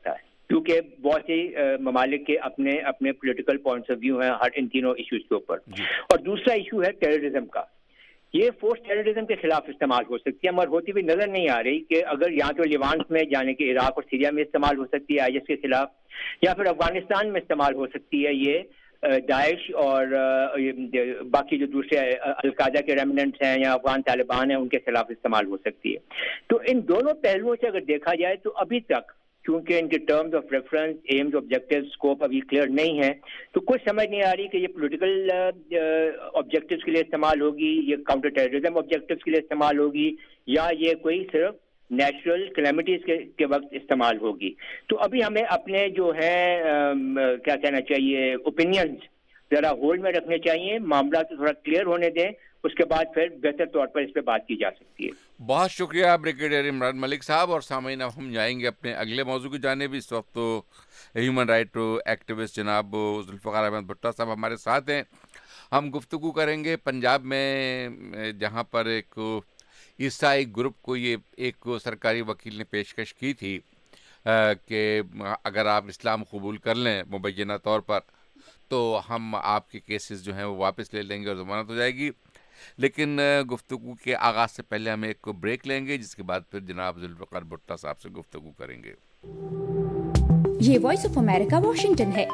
کیونکہ بہت سے ممالک کے اپنے اپنے پولیٹیکل پوائنٹس آف ویو ہیں ان تینوں ایشوز کے اوپر. اور دوسرا ایشو ہے ٹیررزم کا. یہ فورس ٹیررزم کے خلاف استعمال ہو سکتی ہے، مگر ہوتی ہوئی نظر نہیں آ رہی کہ اگر یہاں تو لیوانٹ میں جانے کے عراق اور سیریا میں استعمال ہو سکتی ہے IS کے خلاف، یا پھر افغانستان میں استعمال ہو سکتی ہے یہ داعش اور باقی جو دوسرے القاعدہ کے ریمننٹس ہیں یا افغان طالبان ہیں ان کے خلاف استعمال ہو سکتی ہے. تو ان دونوں پہلوؤں سے اگر دیکھا جائے تو ابھی تک کیونکہ ان کے terms of reference, aims, objective, scope ابھی کلیئر نہیں ہے، تو کچھ سمجھ نہیں آ رہی کہ یہ پولیٹیکل آبجیکٹیوز کے لیے استعمال ہوگی، یہ کاؤنٹر ٹیررزم آبجیکٹیوز کے لیے استعمال ہوگی، یا یہ کوئی صرف نیچرل کلیمٹیز کے وقت استعمال ہوگی. تو ابھی ہمیں اپنے جو ہے کیا کہنا چاہیے اوپینینز ذرا ہولڈ میں رکھنے چاہیے، معاملات کو تھوڑا کلیئر ہونے دیں، اس کے بعد پھر بہتر طور پر اس پہ بات کی جا سکتی ہے. بہت شکریہ بریگیڈیئر عمران ملک صاحب. اور سامعین اب ہم جائیں گے اپنے اگلے موضوع کی جانب. اس وقت تو ہیومن رائٹ ایکٹیوسٹ جناب ذوالفقار احمد بھٹا صاحب ہمارے ساتھ ہیں. ہم گفتگو کریں گے پنجاب میں، جہاں پر ایک عیسائی گروپ کو یہ ایک سرکاری وکیل نے پیشکش کی تھی کہ اگر آپ اسلام قبول کر لیں مبینہ طور پر تو ہم آپ کے کیسز جو ہیں وہ واپس لے لیں گے اور ضمانت ہو جائے گی. لیکن گفتگو کے آغاز سے پہلے ہم ایک بریک لیں گے، جس کے بعد پھر جناب ذوالفقار بھٹا صاحب سے گفتگو کریں گے. یہ وائس آف امریکہ واشنگٹن ہے.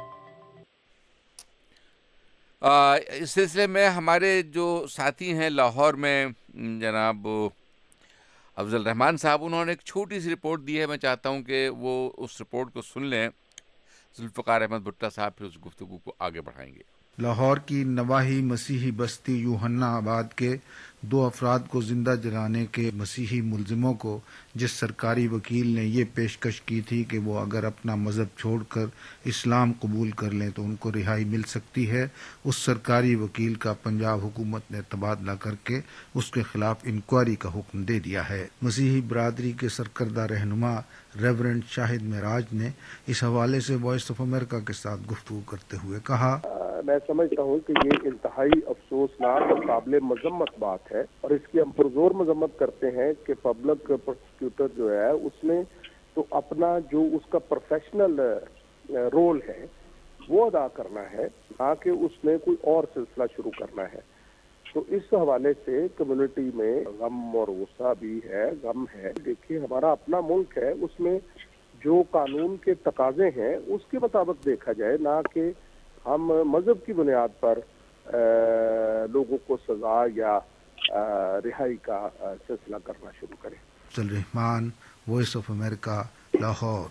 اس سلسلے میں ہمارے جو ساتھی ہیں لاہور میں جناب افضل الرحمان صاحب، انہوں نے ایک چھوٹی سی رپورٹ دی ہے. میں چاہتا ہوں کہ وہ اس رپورٹ کو سن لیں. ذوالفقار احمد بھٹا صاحب پھر اس گفتگو کو آگے بڑھائیں گے. لاہور کی نواحی مسیحی بستی یوحنا آباد کے 2 افراد کو زندہ جلانے کے مسیحی ملزموں کو جس سرکاری وکیل نے یہ پیشکش کی تھی کہ وہ اگر اپنا مذہب چھوڑ کر اسلام قبول کر لیں تو ان کو رہائی مل سکتی ہے، اس سرکاری وکیل کا پنجاب حکومت نے تبادلہ کر کے اس کے خلاف انکوائری کا حکم دے دیا ہے. مسیحی برادری کے سرکردہ رہنما ریورنڈ شاہد معراج نے اس حوالے سے وائس آف امریکہ کے ساتھ گفتگو کرتے ہوئے کہا، میں سمجھتا ہوں کہ یہ انتہائی افسوسناک اور قابل مذمت بات ہے، اور اس کی ہم پرزور مذمت کرتے ہیں کہ پبلک پروسیکیوٹر جو ہے اس نے تو اپنا جو اس کا پروفیشنل رول ہے وہ ادا کرنا ہے، نہ کہ اس نے کوئی اور سلسلہ شروع کرنا ہے. تو اس حوالے سے کمیونٹی میں غم اور غصہ بھی ہے، غم ہے. دیکھیے ہمارا اپنا ملک ہے، اس میں جو قانون کے تقاضے ہیں اس کے مطابق دیکھا جائے، نہ کہ ہم مذہب کی بنیاد پر لوگوں کو سزا یا رہائی کا سلسلہ کرنا شروع کریں. Afzal ur Rahman, Voice of America, Lahore.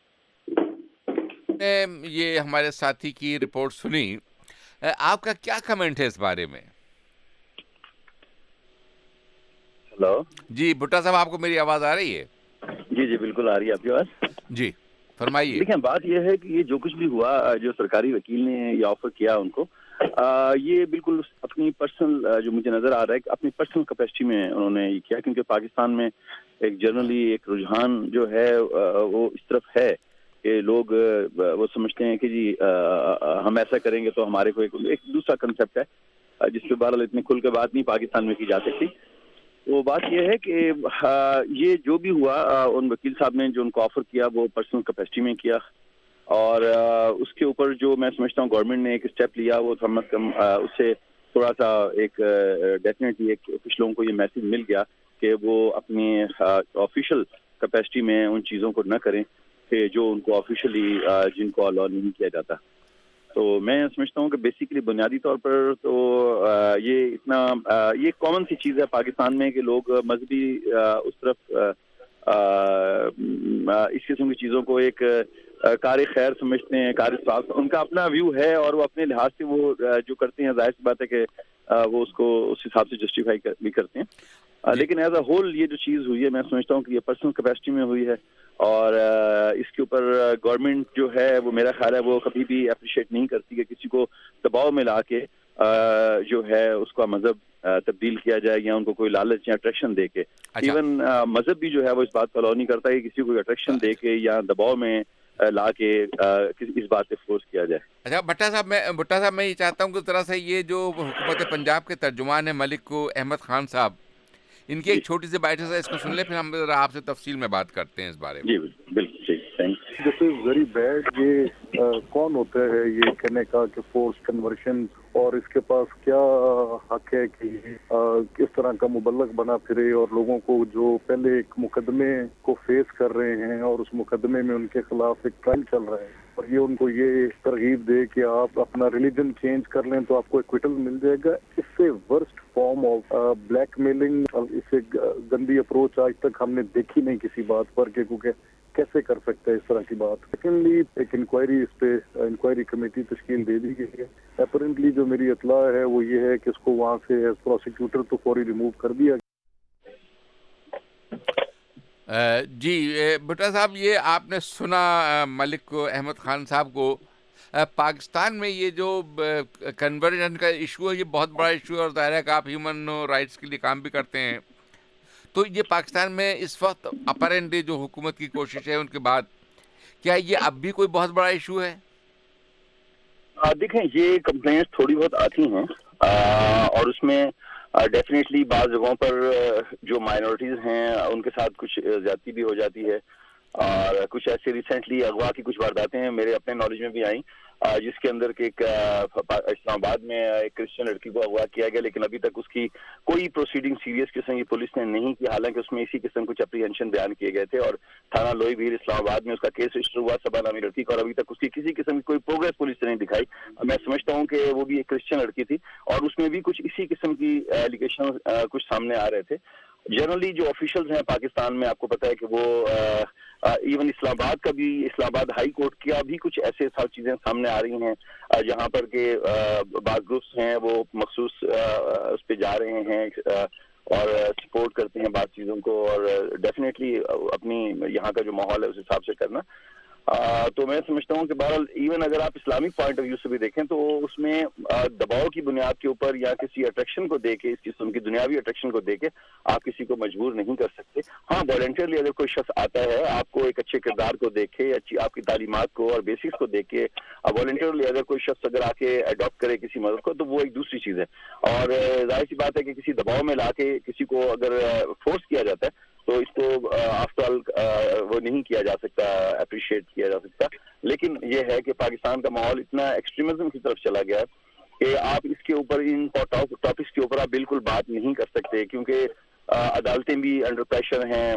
یہ ہمارے ساتھی کی رپورٹ سنی، آپ کا کیا کمنٹ ہے اس بارے میں؟ ہلو جی بھٹا صاحب، آپ کو میری آواز آ رہی ہے؟ جی جی بالکل آ رہی ہے آپ کی آواز. جی فرمائیے. دیکھیں بات یہ ہے کہ یہ جو کچھ بھی ہوا، جو سرکاری وکیل نے یہ آفر کیا ان کو، یہ بالکل اپنی پرسنل، جو مجھے نظر آ رہا ہے کہ اپنی پرسنل کیپیسٹی میں انہوں نے یہ کیا، کیونکہ پاکستان میں ایک جنرلی ایک رجحان جو ہے وہ اس طرف ہے کہ لوگ وہ سمجھتے ہیں کہ جی ہم ایسا کریں گے تو ہمارے کو ایک دوسرا کنسیپٹ ہے جس پہ بہرحال اتنی کھل کے بات نہیں پاکستان میں کی جا سکتی. وہ بات یہ ہے کہ یہ جو بھی ہوا، ان وکیل صاحب نے جو ان کو آفر کیا وہ پرسنل کیپیسٹی میں کیا، اور اس کے اوپر جو میں سمجھتا ہوں گورنمنٹ نے ایک اسٹیپ لیا وہ کم از کم اس سے تھوڑا سا ایک ڈیفینیٹلی ایک کچھ لوگوں کو یہ میسج مل گیا کہ وہ اپنی آفیشیل کیپیسٹی میں ان چیزوں کو نہ کریں کہ جو ان کو آفیشلی جن کو الاؤ نہیں کیا جاتا. تو میں سمجھتا ہوں کہ بیسیکلی بنیادی طور پر تو یہ اتنا یہ کامن سی چیز ہے پاکستان میں کہ لوگ مذہبی اس طرف اس قسم کی چیزوں کو ایک کار خیر سمجھتے ہیں، کار صاف، ان کا اپنا ویو ہے اور وہ اپنے لحاظ سے وہ جو کرتے ہیں، ظاہر سی بات ہے کہ وہ اس کو اس حساب سے جسٹیفائی بھی کرتے ہیں. لیکن ایز اے ہول یہ جو چیز ہوئی ہے میں سمجھتا ہوں کہ یہ پرسنل کیپیسٹی میں ہوئی ہے، اور اس کے اوپر گورنمنٹ جو ہے وہ میرا خیال ہے وہ کبھی بھی اپریشیٹ نہیں کرتی کہ کسی کو دباؤ میں لا کے جو ہے اس کا مذہب تبدیل کیا جائے یا ان کو کوئی لالچ یا اٹریکشن دے کے. ایون مذہب بھی جو ہے وہ اس بات کو الاؤ نہیں کرتا کہ کسی کو اٹریکشن دے کے یا دباؤ میں لا کے اس بات سے فورس کیا جائے. اچھا بھٹا صاحب میں یہ چاہتا ہوں کہ ذرا سا یہ جو حکومت پنجاب کے ترجمان ہیں ملک احمد خان صاحب، ان کی ایک چھوٹی سی بائٹ ہے، اس کو سن لیں، پھر ہم ذرا آپ سے تفصیل میں بات کرتے ہیں اس بارے میں. جی بالکل ٹھیک. हैं. This is very bad. ये कौन होता है ये कहने का कि फोर्स कन्वर्शन, और इसके पास क्या हक है कि किस तरह का मुबल्लग बना फिरे और लोगों को जो पहले एक मुकदमे को फेस कर रहे हैं और उस मुकदमे में उनके खिलाफ एक ट्रायल चल रहा है और ये उनको ये तरगीब दे कि आप अपना रिलीजन चेंज कर लें तो आपको एक्विटल मिल जाएगा. इससे वर्स्ट फॉर्म ऑफ ब्लैकमेलिंग, इससे गंदी अप्रोच आज तक हमने देखी नहीं किसी बात पर कि क्योंकि कैसे कर सकते हैं इस तरह की बात. सेकेंडली एक इंक्वायरी, इस पे इंक्वायरी कमेटी तश्कील दे दी गई है. अपरेंटली जो मेरी इतला है वो ये है कि इसको वहाँ से एज प्रोसिक्यूटर तो फौरी रिमूव कर दिया. जी भुट्टा साहब, ये आपने सुना मलिक अहमद खान साहब को. पाकिस्तान में ये जो कन्वर्जन का इशू है ये बहुत बड़ा इशू है और ज़ाहिर है कि आप ह्यूमन राइट्स के लिए काम भी करते हैं. तो ये पाकिस्तान में इस वक्त अपरेंटली जो हुकूमत की कोशिश है उनके बाद क्या ये अब भी कोई बहुत बड़ा इशू है? देखें, ये कंप्लेंट्स थोड़ी बहुत आती हैं और उसमें डेफिनेटली बाज़ जगहों पर जो माइनॉरिटीज़ हैं उनके साथ कुछ ज़्यादती भी हो जाती है और कुछ ऐसे रिसेंटली अगवा की कुछ वारदातें हैं मेरे अपने नॉलेज में भी आई जिसके अंदर के इस्लामाबाद में एक क्रिश्चियन लड़की को अगवा किया गया, लेकिन अभी तक उसकी कोई प्रोसीडिंग सीरियस किस्म की पुलिस ने नहीं की, हालांकि उसमें इसी किस्म कुछ अप्रीहेंशन बयान किए गए थे और थाना लोई भीर इस्लामाबाद में उसका केस रजिस्टर हुआ सबा नामी लड़की का और अभी तक उसकी किसी किस्म की कोई प्रोग्रेस पुलिस ने नहीं दिखाई. मैं समझता हूँ कि वो भी एक क्रिश्चियन लड़की थी और उसमें भी कुछ इसी किस्म की एलिगेशन कुछ सामने आ रहे थे. जनरली जो ऑफिशियल्स हैं पाकिस्तान में, आपको पता है कि वो इवन इस्लामाबाद का भी, इस्लामाबाद हाई कोर्ट का भी कुछ ऐसे सब चीज़ें सामने आ रही हैं जहाँ पर के बाद ग्रुप्स हैं वो मखसूस उस पर जा रहे हैं और सपोर्ट करते हैं बात चीज़ों को और डेफिनेटली अपनी यहाँ का जो माहौल है उस हिसाब से करना. तो मैं समझता हूँ कि बहरहाल इवन अगर आप इस्लामिक पॉइंट ऑफ व्यू से भी देखें तो उसमें दबाव की बुनियाद के ऊपर या किसी अट्रैक्शन को देके, इस किस्म की दुनियावी अट्रैक्शन को देके आप किसी को मजबूर नहीं कर सकते. हाँ, वॉलंटियरली अगर कोई शख्स आता है आपको एक अच्छे किरदार को देखे, अच्छी आपकी तालीमात को और बेसिक्स को देखे, वॉलंटियरली अगर कोई शख्स अगर आके अडॉप्ट करे किसी मदद को तो वो एक दूसरी चीज़ है. और जाहिर सी बात है कि किसी दबाव में ला के किसी को अगर फोर्स किया जाता है तो इसको आफ्टर ऑल वो नहीं किया जा सकता, अप्रिशिएट किया जा सकता. लेकिन ये है कि पाकिस्तान का माहौल इतना एक्सट्रीमिज्म की तरफ चला गया है कि आप इसके ऊपर इन टॉपिक्स के ऊपर आप बिल्कुल बात नहीं कर सकते क्योंकि अदालतें भी अंडर प्रेशर हैं,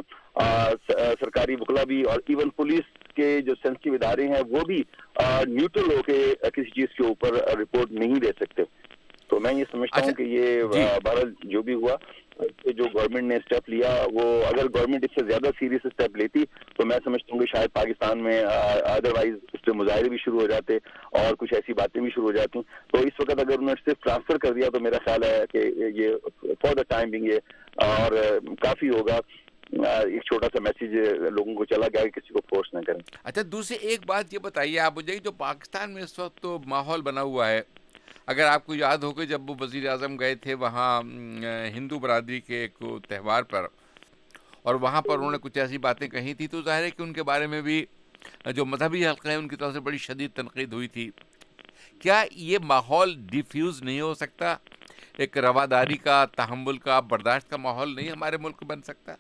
सरकारी वकला भी और इवन पुलिस के जो सेंसिटिव इदारे हैं वो भी न्यूट्रल होकर किसी चीज़ के ऊपर रिपोर्ट नहीं दे सकते. तो मैं ये समझता हूँ कि ये बहरहाल जो भी हुआ जो गवर्नमेंट ने स्टेप लिया वो अगर गवर्नमेंट इससे ज्यादा सीरियस स्टेप लेती तो मैं समझता हूँ कि शायद पाकिस्तान में अदरवाइज इस पर मुजाहरे भी शुरू हो जाते और कुछ ऐसी बातें भी शुरू हो जाती. तो इस वक्त अगर उन्होंने सिर्फ ट्रांसफर कर दिया तो मेरा ख्याल है कि ये फॉर द टाइम बिंग ये और काफी होगा. एक छोटा सा मैसेज लोगों को चला गया कि किसी को फोर्स न करें. अच्छा, दूसरी एक बात ये बताइए आप मुझे, जो पाकिस्तान में इस वक्त तो माहौल बना हुआ है, अगर आपको याद हो कि जब वो वज़ीर आज़म गए थे वहाँ हिंदू बरादरी के एक त्यौहार पर और वहाँ पर उन्होंने कुछ ऐसी बातें कही थी तो ज़ाहिर है कि उनके बारे में भी जो मजहबी हल्का है उनकी तरफ से बड़ी शदीद तनकीद हुई थी. क्या ये माहौल डिफ्यूज़ नहीं हो सकता? एक रवादारी का, तहम्मुल का, बर्दाश्त का माहौल नहीं हमारे मुल्क बन सकता?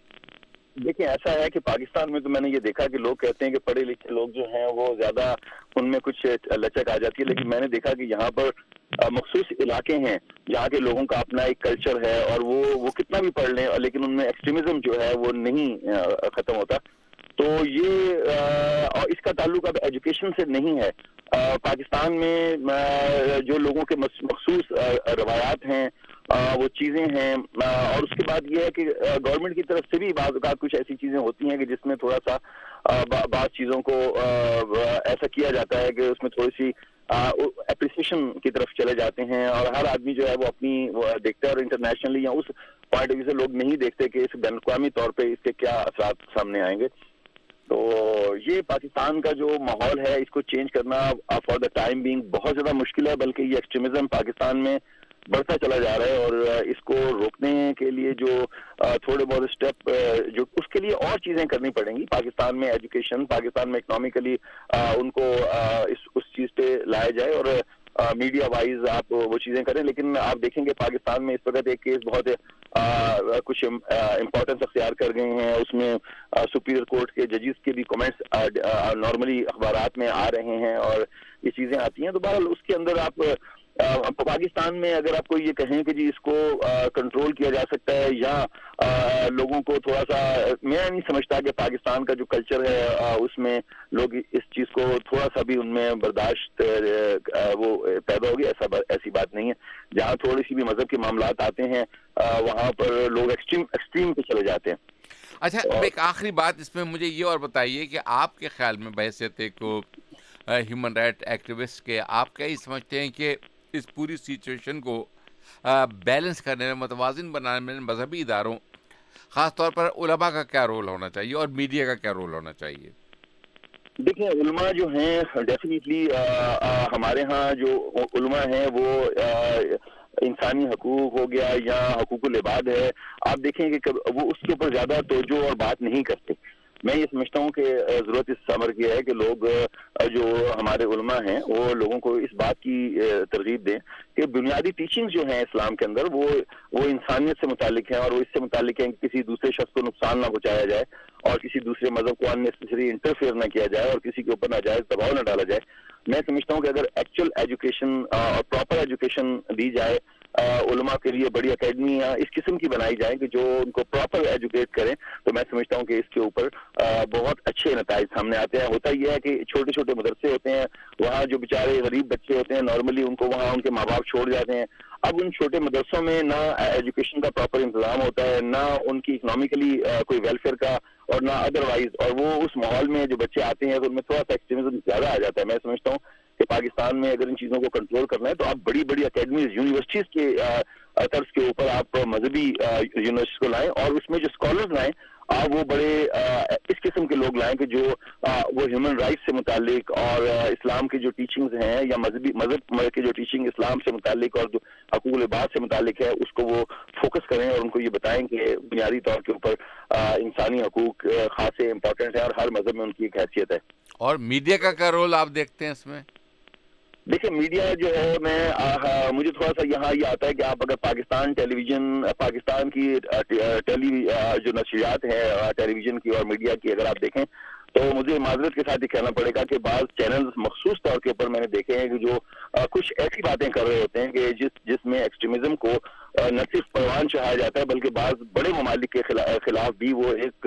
देखिए, ऐसा है कि पाकिस्तान में तो मैंने ये देखा कि लोग कहते हैं कि पढ़े लिखे लोग जो हैं वो ज्यादा उनमें कुछ लचक आ जाती है, लेकिन मैंने देखा कि यहाँ पर मखसूस इलाके हैं जहाँ के लोगों का अपना एक कल्चर है और वो कितना भी पढ़ लें लेकिन उनमें एक्सट्रीमिज्म जो है वो नहीं खत्म होता. तो ये और इसका ताल्लुक अब एजुकेशन से नहीं है. पाकिस्तान में जो लोगों के मखसूस रवायात हैं वो चीज़ें हैं और उसके बाद ये है कि गवर्नमेंट की तरफ से भी बात कुछ ऐसी चीज़ें होती हैं कि जिसमें थोड़ा सा बात चीज़ों को ऐसा किया जाता है कि उसमें थोड़ी सी एप्रिसिएशन की तरफ चले जाते हैं और हर आदमी जो है वो अपनी देखता है और इंटरनेशनली या उस पॉइंट ऑफ व्यू से लोग नहीं देखते कि इस बैन-अवी तौर पे इसके क्या असरात सामने आएंगे. तो ये पाकिस्तान का जो माहौल है इसको चेंज करना फॉर द टाइम बीइंग बहुत ज़्यादा मुश्किल है, बल्कि ये एक्सट्रीमिज्म पाकिस्तान में बढ़ता चला जा रहा है और इसको रोकने के लिए जो थोड़े बहुत स्टेप जो उसके लिए और चीज़ें करनी पड़ेंगी. पाकिस्तान में एजुकेशन, पाकिस्तान में इकोनॉमिकली उनको उस चीज़ पे लाया जाए और मीडिया वाइज आप वो चीज़ें करें. लेकिन आप देखेंगे पाकिस्तान में इस वक्त एक केस बहुत کچھ امپورٹنس اختیار کر گئے ہیں. اس میں سپیریئر کورٹ کے ججز کے بھی کمنٹس نارملی اخبارات میں آ رہے ہیں اور یہ چیزیں آتی ہیں. تو بہرحال اس کے اندر آپ پاکستان میں اگر آپ کو یہ کہیں کہ جی اس کو کنٹرول کیا جا سکتا ہے یا لوگوں کو تھوڑا سا, میں نہیں سمجھتا کہ پاکستان کا جو کلچر ہے اس میں لوگ اس چیز کو تھوڑا سا بھی ان میں برداشت وہ پیدا ہوگی, ایسی بات نہیں ہے. جہاں تھوڑی سی بھی مذہب کے معاملات آتے ہیں وہاں پر لوگ ایکسٹریم پہ چلے جاتے ہیں. اچھا, ایک آخری بات اس میں مجھے یہ اور بتائیے کہ آپ کے خیال میں بحیثیت کو ہیومن رائٹ ایکٹیوسٹ کے آپ کیا ہی سمجھتے ہیں کہ اس پوری سچویشن کو بیلنس کرنے میں, متوازن بنانے میں مذہبی اداروں خاص طور پر علماء کا کیا رول ہونا چاہیے اور میڈیا کا کیا رول ہونا چاہیے؟ دیکھیں علماء جو ہیں ڈیفینیٹلی ہمارے ہاں جو علماء ہیں وہ انسانی حقوق ہو گیا یا حقوق العباد ہے, آپ دیکھیں کہ وہ اس کے اوپر زیادہ توجہ اور بات نہیں کرتے. میں یہ سمجھتا ہوں کہ ضرورت اس امر کی ہے کہ لوگ جو ہمارے علماء ہیں وہ لوگوں کو اس بات کی ترغیب دیں کہ بنیادی ٹیچنگز جو ہیں اسلام کے اندر وہ انسانیت سے متعلق ہیں اور وہ اس سے متعلق ہیں کہ کسی دوسرے شخص کو نقصان نہ پہنچایا جائے اور کسی دوسرے مذہب کو اننیسیسری انٹرفیئر نہ کیا جائے اور کسی کے اوپر ناجائز دباؤ نہ ڈالا جائے. میں سمجھتا ہوں کہ اگر ایکچوئل ایجوکیشن اور پراپر ایجوکیشن دی جائے, علماء کے لیے بڑی اکیڈمیاں اس قسم کی بنائی جائیں کہ جو ان کو پراپر ایجوکیٹ کریں, تو میں سمجھتا ہوں کہ اس کے اوپر بہت اچھے نتائج سامنے آتے ہیں. ہوتا یہ ہے کہ چھوٹے چھوٹے مدرسے ہوتے ہیں, وہاں جو بیچارے غریب بچے ہوتے ہیں نارملی ان کو وہاں ان کے ماں باپ چھوڑ جاتے ہیں. اب ان چھوٹے مدرسوں میں نہ ایجوکیشن کا پراپر انتظام ہوتا ہے, نہ ان کی اکنامیکلی کوئی ویلفیئر کا اور نہ ادروائز, اور وہ اس ماحول میں جو بچے آتے ہیں تو ان میں تھوڑا سا ایکسٹریمزم زیادہ آ جاتا ہے. میں سمجھتا ہوں کہ پاکستان میں اگر ان چیزوں کو کنٹرول کرنا ہے تو آپ بڑی بڑی اکیڈمیز یونیورسٹیز کے طرز کے اوپر آپ مذہبی یونیورسٹی کو لائیں اور اس میں جو اسکالرز لائیں آپ وہ بڑے اس قسم کے لوگ لائیں کہ جو وہ ہیومن رائٹس سے متعلق اور اسلام کی جو ٹیچنگز ہیں یا مذہب کی جو ٹیچنگ اسلام سے متعلق اور جو حقوق العباد سے متعلق ہے اس کو وہ فوکس کریں اور ان کو یہ بتائیں کہ بنیادی طور کے اوپر انسانی حقوق خاصے امپورٹنٹ ہیں اور ہر مذہب میں ان کی ایک حیثیت ہے. اور میڈیا کا کیا رول آپ دیکھتے ہیں اس میں؟ دیکھیں میڈیا جو ہے مجھے تھوڑا سا یہاں یہ آتا ہے کہ آپ اگر پاکستان ٹیلی ویژن, پاکستان کی جو نشریات ہیں ٹیلی ویژن کی اور میڈیا کی اگر آپ دیکھیں تو مجھے معذرت کے ساتھ یہ کہنا پڑے گا کہ بعض چینلز مخصوص طور کے اوپر میں نے دیکھے ہیں کہ جو کچھ ایسی باتیں کر رہے ہوتے ہیں کہ جس میں ایکسٹریمزم کو نہ صرف پروان چڑھایا جاتا ہے بلکہ بعض بڑے ممالک کے خلاف بھی وہ ایک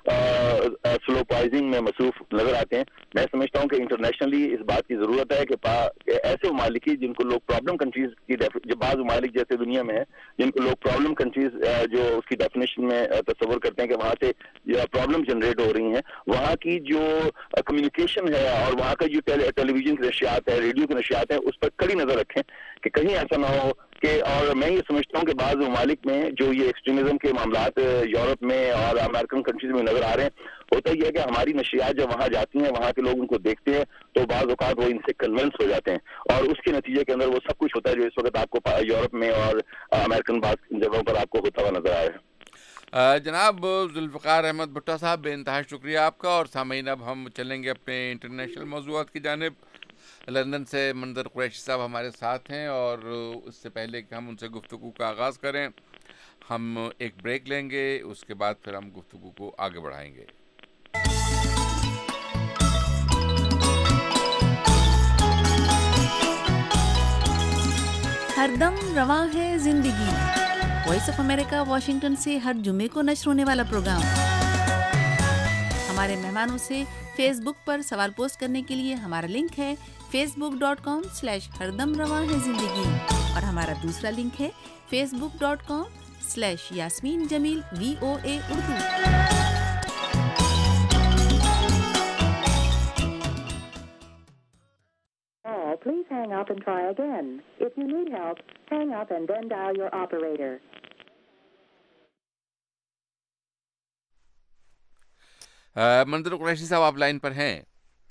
سلو پوائزنگ میں مصروف نظر آتے ہیں. میں سمجھتا ہوں کہ انٹرنیشنلی اس بات کی ضرورت ہے کہ ایسے ممالک کی جن کو لوگ پرابلم کنٹریز کی جو بعض ممالک جیسے دنیا میں ہیں جن کو لوگ پرابلم کنٹریز جو اس کی ڈیفینیشن میں تصور کرتے ہیں کہ وہاں سے پرابلم جنریٹ ہو رہی ہیں, وہاں کی جو کمیونیکیشن ہے اور وہاں کا جو ٹیلی ویژن کی نشریات ہے, ریڈیو کی نشریات ہے, اس پر کڑی نظر رکھیں کہ کہیں ایسا نہ ہو کہ, اور میں یہ سمجھتا ہوں کہ بعض ممالک میں جو یہ ایکسٹریمزم کے معاملات یورپ میں اور امریکن کنٹریز میں نظر آ رہے ہیں, ہوتا یہ ہے کہ ہماری نشریات جب وہاں جاتی ہیں وہاں کے لوگ ان کو دیکھتے ہیں تو بعض اوقات وہ ان سے کنونس ہو جاتے ہیں اور اس کے نتیجے کے اندر وہ سب کچھ ہوتا ہے جو اس وقت آپ کو یورپ میں اور امریکن بعض جگہوں پر آپ کو ہوتا ہوا نظر آ رہا ہے. جناب ذوالفقار احمد بھٹا صاحب, بے انتہا شکریہ آپ کا. اور سامعین اب ہم چلیں گے اپنے انٹرنیشنل موضوعات کی جانب. لندن سے منظر قریشی صاحب ہمارے ساتھ ہیں اور اس سے پہلے کہ ہم ان سے گفتگو کا آغاز کریں ہم ایک بریک لیں گے, اس کے بعد پھر ہم گفتگو کو آگے بڑھائیں گے. ہر دم رواں ہے زندگی. وائس آف امریکہ واشنگٹن سے ہر جمعے کو نشر ہونے والا پروگرام. ہمارے مہمانوں سے فیس بک پر سوال پوسٹ کرنے کے لیے ہمارا لنک ہے facebook.com/ہردم رواں ہے زندگی اور ہمارا دوسرا لنک ہے facebook.com/یاسمین جمیل VOA Urdu. Please hang up and try again. If you need help, hang up and then dial your operator. منظر قریشی صاحب آپ لائن پر ہیں؟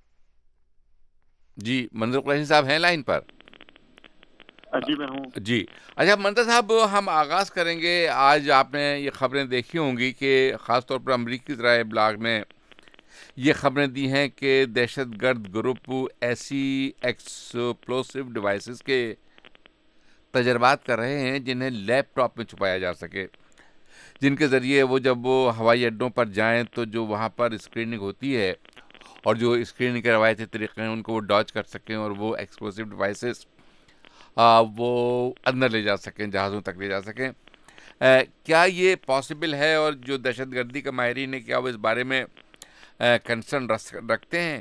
جی منظر قریشی صاحب ہیں لائن پر؟ جی میں ہوں. جی اچھا منظر صاحب, ہم آغاز کریں گے. آج آپ نے یہ خبریں دیکھی ہوں گی کہ خاص طور پر امریکی ذرائع ابلاغ نے یہ خبریں دی ہیں کہ دہشت گرد گروپ ایسی ایکسپلوسیو ڈیوائسز کے تجربات کر رہے ہیں جنہیں لیپ ٹاپ میں چھپایا جا سکے. جن کے ذریعے وہ جب وہ ہوائی اڈوں پر جائیں تو جو وہاں پر اسکریننگ ہوتی ہے اور جو اسکریننگ کے روایتی طریقے ہیں ان کو وہ ڈاج کر سکیں اور وہ ایکسپلوسیو ڈیوائسز وہ اندر لے جا سکیں, جہازوں تک لے جا سکیں. کیا یہ پاسبل ہے, اور جو دہشت گردی کا ماہرین ہے کیا وہ اس بارے میں کنسرن رکھتے ہیں؟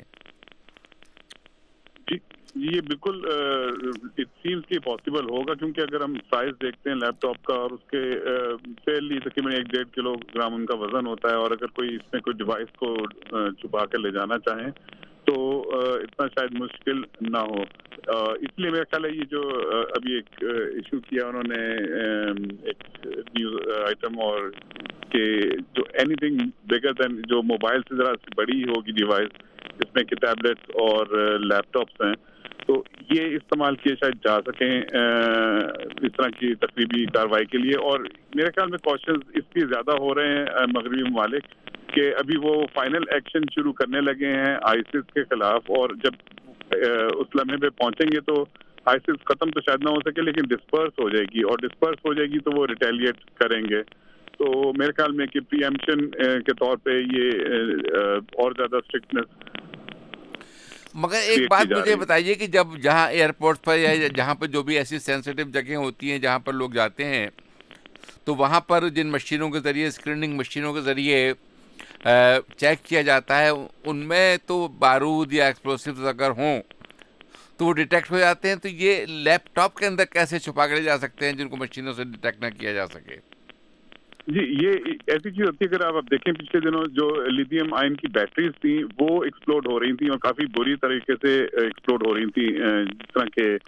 یہ بالکل اٹ سیمز کہ پاسبل ہوگا, کیونکہ اگر ہم سائز دیکھتے ہیں لیپ ٹاپ کا اور اس کے فیئرلی تقریباً 1.5 کلو گرام ان کا وزن ہوتا ہے, اور اگر کوئی اس میں کوئی ڈیوائس کو چھپا کر لے جانا چاہیں تو اتنا شاید مشکل نہ ہو. اس لیے میرا خیال ہے یہ جو ابھی ایک ایشو کیا انہوں نے ایک نیوز آئٹم, اور کہ جو اینی تھنگ بگر دین جو موبائل سے ذرا بڑی ہوگی ڈیوائس جس میں کہ ٹیبلیٹس اور لیپ ٹاپس ہیں, تو یہ استعمال کیے شاید جا سکیں اس طرح کی تقریبی کارروائی کے لیے. اور میرے خیال میں کوششنز اس لیے زیادہ ہو رہے ہیں مغربی ممالک کہ ابھی وہ فائنل ایکشن شروع کرنے لگے ہیں آئیسس کے خلاف, اور جب اس لمحے پہ پہنچیں گے تو آئیسس ختم تو شاید نہ ہو سکے لیکن ڈسپرس ہو جائے گی, اور ڈسپرس ہو جائے گی تو وہ ریٹیلیٹ کریں گے. تو میرے خیال میں کہ پری ایمپشن کے طور پہ یہ اور زیادہ اسٹرکٹنس. مگر ایک بات مجھے بتائیے کہ جب جہاں ایئرپورٹ پر یا جہاں پر جو بھی ایسی سینسیٹیو جگہیں ہوتی ہیں جہاں پر لوگ جاتے ہیں, تو وہاں پر جن مشینوں کے ذریعے, اسکریننگ مشینوں کے ذریعے چیک کیا جاتا ہے, ان میں تو بارود یا ایکسپلوسیوز اگر ہوں تو وہ ڈیٹیکٹ ہو جاتے ہیں. تو یہ لیپ ٹاپ کے اندر کیسے چھپا کے لے جا سکتے ہیں جن کو مشینوں سے ڈیٹیکٹ نہ کیا جا سکے؟ جی یہ ایسی چیز ہوتی ہے, اگر آپ دیکھیں پچھلے دنوں جو لیتھیم آئن کی بیٹریز تھیں وہ ایکسپلوڈ ہو رہی تھیں اور کافی بری طریقے سے ایکسپلوڈ ہو رہی تھیں, جس طرح کہ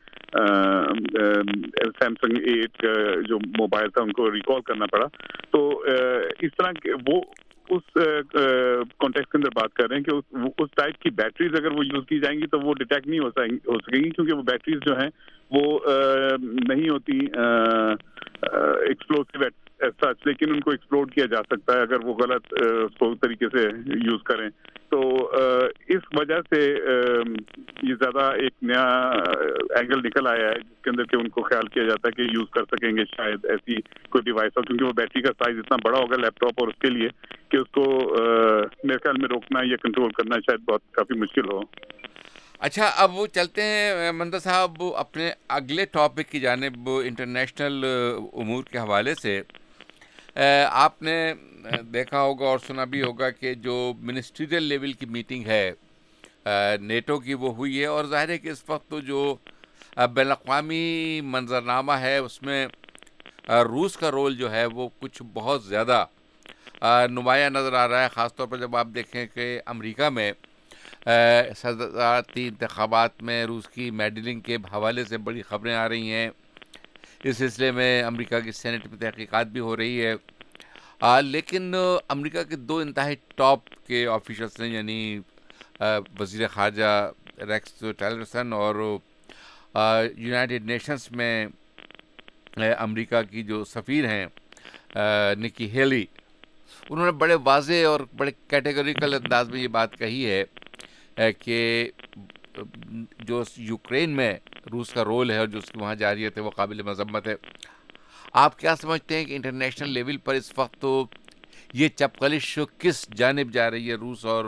سیمسنگ 8 جو موبائل تھا ان کو ریکال کرنا پڑا. تو اس طرح کے وہ اس کانٹیکسٹ کے اندر بات کر رہے ہیں کہ اس ٹائپ کی بیٹریز اگر وہ یوز کی جائیں گی تو وہ ڈیٹیکٹ نہیں ہو سکیں گی, کیونکہ وہ بیٹریز جو ہیں وہ نہیں ہوتی ایکسپلوسیو سچ, لیکن ان کو ایکسپلوڈ کیا جا سکتا ہے اگر وہ غلط اس کو طریقے سے یوز کریں. تو اس وجہ سے یہ زیادہ ایک نیا اینگل نکل آیا ہے جس کے اندر کہ ان کو خیال کیا جاتا ہے کہ یوز کر سکیں گے شاید ایسی کوئی ڈیوائس ہو, کیونکہ وہ بیٹری کا سائز اتنا بڑا ہوگا لیپ ٹاپ اور اس کے لیے کہ اس کو میرے خیال میں روکنا یا کنٹرول کرنا شاید بہت کافی مشکل ہو. اچھا, اب وہ چلتے ہیں منظر صاحب اپنے اگلے ٹاپک کی جانب, انٹرنیشنل امور کے حوالے سے. آپ نے دیکھا ہوگا اور سنا بھی ہوگا کہ جو منسٹریل لیول کی میٹنگ ہے نیٹو کی وہ ہوئی ہے, اور ظاہر ہے کہ اس وقت تو جو بین الاقوامی منظرنامہ ہے اس میں روس کا رول جو ہے وہ کچھ بہت زیادہ نمایاں نظر آ رہا ہے, خاص طور پر جب آپ دیکھیں کہ امریکہ میں صدارتی انتخابات میں روس کی میڈلنگ کے حوالے سے بڑی خبریں آ رہی ہیں. اس سلسلے میں امریکہ کی سینٹ میں تحقیقات بھی ہو رہی ہے, لیکن امریکہ کے دو انتہائی ٹاپ کے آفیشلس ہیں, یعنی وزیر خارجہ ریکس ٹیلرسن اور یونائٹڈ نیشنز میں امریکہ کی جو سفیر ہیں نکی ہیلی, انہوں نے بڑے واضح اور بڑے کیٹیگوریکل انداز میں یہ بات کہی ہے کہ جو یوکرین میں روس کا رول ہے اور جو اس کی وہاں جاریت ہے وہ قابل مذمت ہے. آپ کیا سمجھتے ہیں کہ انٹرنیشنل لیول پر اس وقت تو یہ چپقلش کس جانب جا رہی ہے روس اور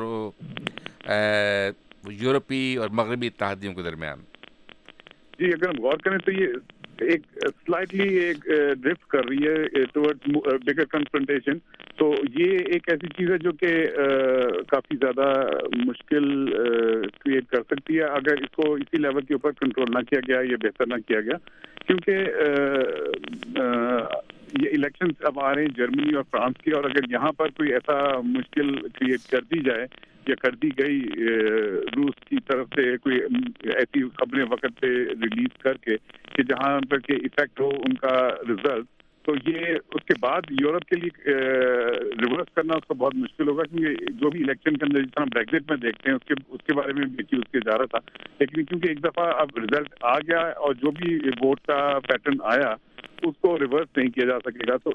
یورپی اور مغربی اتحادیوں کے درمیان؟ جی اگر ہم غور کریں تو یہ ایک سلائٹلی ایک ڈرفٹ کر رہی ہے ٹورڈ بگر کنفرنٹیشن. تو یہ ایک ایسی چیز ہے جو کہ کافی زیادہ مشکل کریٹ کر سکتی ہے اگر اس کو اسی لیول کے اوپر کنٹرول نہ کیا گیا یا بہتر نہ کیا گیا, کیونکہ یہ الیکشنز اب آ رہے ہیں جرمنی اور فرانس کے, اور اگر یہاں پر کوئی ایسا مشکل کریٹ کر دی جائے یا کر دی گئی روس کی طرف سے کوئی ایسی خبریں وقت پہ ریلیز کر کے کہ جہاں پر کہ ایفیکٹ ہو ان کا رزلٹ, تو یہ اس کے بعد یورپ کے لیے ریورس کرنا اس کو بہت مشکل ہوگا, کیونکہ جو بھی الیکشن کے اندر جس طرح بریگزٹ میں دیکھتے ہیں اس کے بارے میں بھی یوز کیا جا رہا تھا, لیکن کیونکہ ایک دفعہ اب رزلٹ آ گیا اور جو بھی ووٹ کا پیٹرن آیا اس کو ریورس نہیں کیا جا سکے گا. تو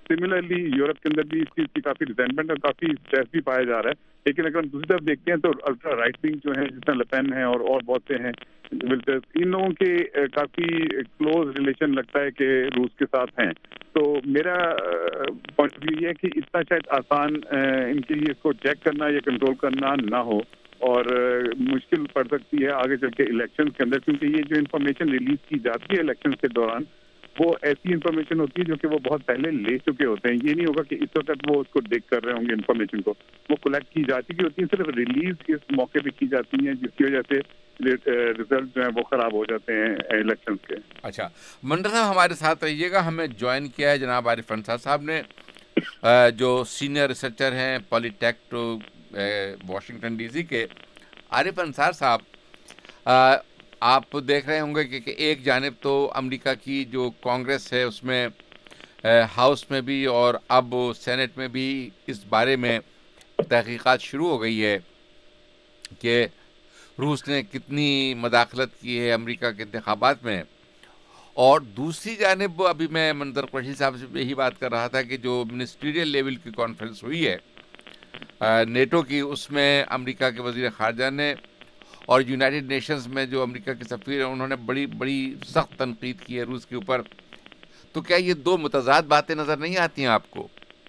सिमिलरली यूरोप के अंदर भी इस चीज़ की काफ़ी रिजेंटमेंट और काफ़ी स्ट्रेस भी पाया जा रहा है। लेकिन अगर हम दूसरी तरफ देखते हैं तो अल्ट्रा राइट विंग जो है, जितना लेपेन है और बहुत से हैं विल्टर्स, इन लोगों के काफ़ी क्लोज रिलेशन लगता है कि रूस के साथ हैं। तो मेरा पॉइंट ऑफ व्यू ये है कि इतना शायद आसान इनके लिए इसको चेक करना या कंट्रोल करना ना हो, और मुश्किल पड़ सकती है आगे चल के इलेक्शन के अंदर, क्योंकि ये जो इन्फॉर्मेशन रिलीज की जाती है इलेक्शन के दौरान वो ऐसी इन्फॉर्मेशन होती है जो कि वो बहुत पहले ले चुके होते हैं। ये नहीं होगा कि इस वक्त वो उसको देख कर रहे होंगे इन्फॉर्मेशन को, वो कलेक्ट की जा चुकी होती है, सिर्फ रिलीज इस मौके पे की जाती है, जिसकी वजह से रिजल्ट जो है वो खराब हो जाते हैं इलेक्शन के। अच्छा, मंडर साहब हमारे साथ रहिएगा। हमें ज्वाइन किया है जनाब आरिफ अंसार साहब ने, जो सीनियर रिसर्चर हैं पॉलिटेक्ट वाशिंगटन डीसी के। आरिफ अंसार साहब, आप देख रहे होंगे कि एक जानिब तो अमेरिका की जो कांग्रेस है उसमें हाउस में भी और अब सेनेट में भी इस बारे में तहकीकात शुरू हो गई है कि रूस ने कितनी मदाखलत की है अमेरिका के इंतखाबात में, और दूसरी जानिब अभी मैं मंजर कुरैशी साहब से यही बात कर रहा था कि जो मिनिस्ट्रियल लेवल की कॉन्फ्रेंस हुई है नेटो की, उसमें अमेरिका के वज़ीर ख़ारजा ने और यूनाइटेड नेशंस में जो अमेरिका के सफ़ीर हैं उन्होंने बड़ी सख्त तनकीद की है रूस के ऊपर। तो क्या ये दो मुतज़ाद बातें नज़र नहीं आती हैं आपको?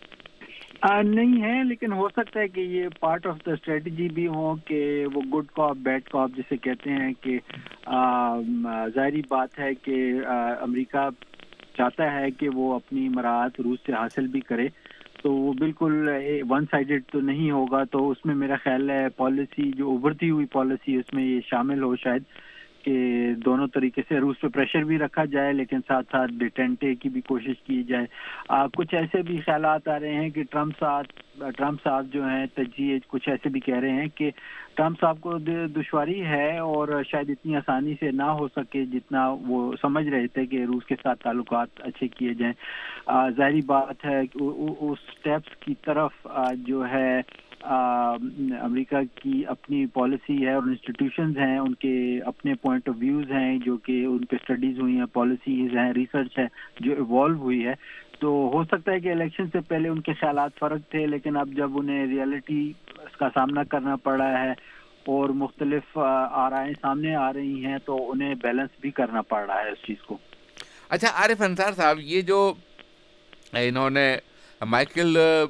नहीं है, लेकिन हो सकता है कि ये पार्ट ऑफ द स्ट्रेटजी भी हो कि वो गुड कॉप बैड कॉप जिसे कहते हैं, कि ज़ाहिरी बात है कि अमेरिका चाहता है कि वो अपनी मराहत रूस से हासिल भी करे, तो वो बिल्कुल वन साइडेड तो नहीं होगा। तो उसमें मेरा ख्याल है पॉलिसी जो उभरती हुई पॉलिसी उसमें ये शामिल हो शायद कि दोनों तरीके से रूस पे प्रेशर भी रखा जाए, लेकिन साथ साथ डिटेंटे की भी कोशिश की जाए। कुछ ऐसे भी ख्यालात आ रहे हैं कि ट्रम्प साहब जो हैं तजीह कुछ ऐसे भी कह रहे हैं कि ट्रम्प साहब को दुश्वारी है और शायद इतनी आसानी से ना हो सके जितना वो समझ रहे थे कि रूस के साथ ताल्लुकात अच्छे किए जाएं। ज़ाहिरी बात है उस स्टेप्स की तरफ जो है अमेरिका की अपनी पॉलिसी है और इंस्टीट्यूशंस हैं, उनके अपने पॉइंट ऑफ व्यूज़ हैं जो कि उन पे स्टडीज़ हुई हैं, पॉलिसीज़ हैं, रिसर्च है जो इवॉल्व हुई है। तो हो सकता है कि इलेक्शन से पहले उनके ख्यालात फ़र्क थे, लेकिन अब जब उन्हें रियलिटी का सामना करना पड़ा है और मुख्तलिफ आराएं सामने आ रही हैं तो उन्हें बैलेंस भी करना पड़ रहा है उस चीज़ को। अच्छा आरिफ अंसार साहब, ये जो इन्होंने माइकल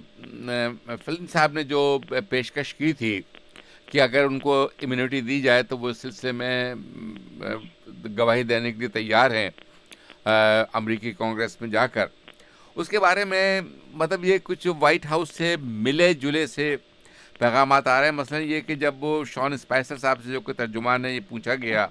फ्लिन साहब ने जो पेशकश की थी कि अगर उनको इम्यूनिटी दी जाए तो वो इस सिलसिले में गवाही देने के लिए तैयार हैं अमेरिकी कांग्रेस में जाकर, उसके बारे में मतलब ये कुछ वाइट हाउस से मिले जुले से पैगामात आ रहे हैं। मसलन ये कि जब वो शॉन स्पाइसर साहब से जो कोई तर्जुमान है ये पूछा गया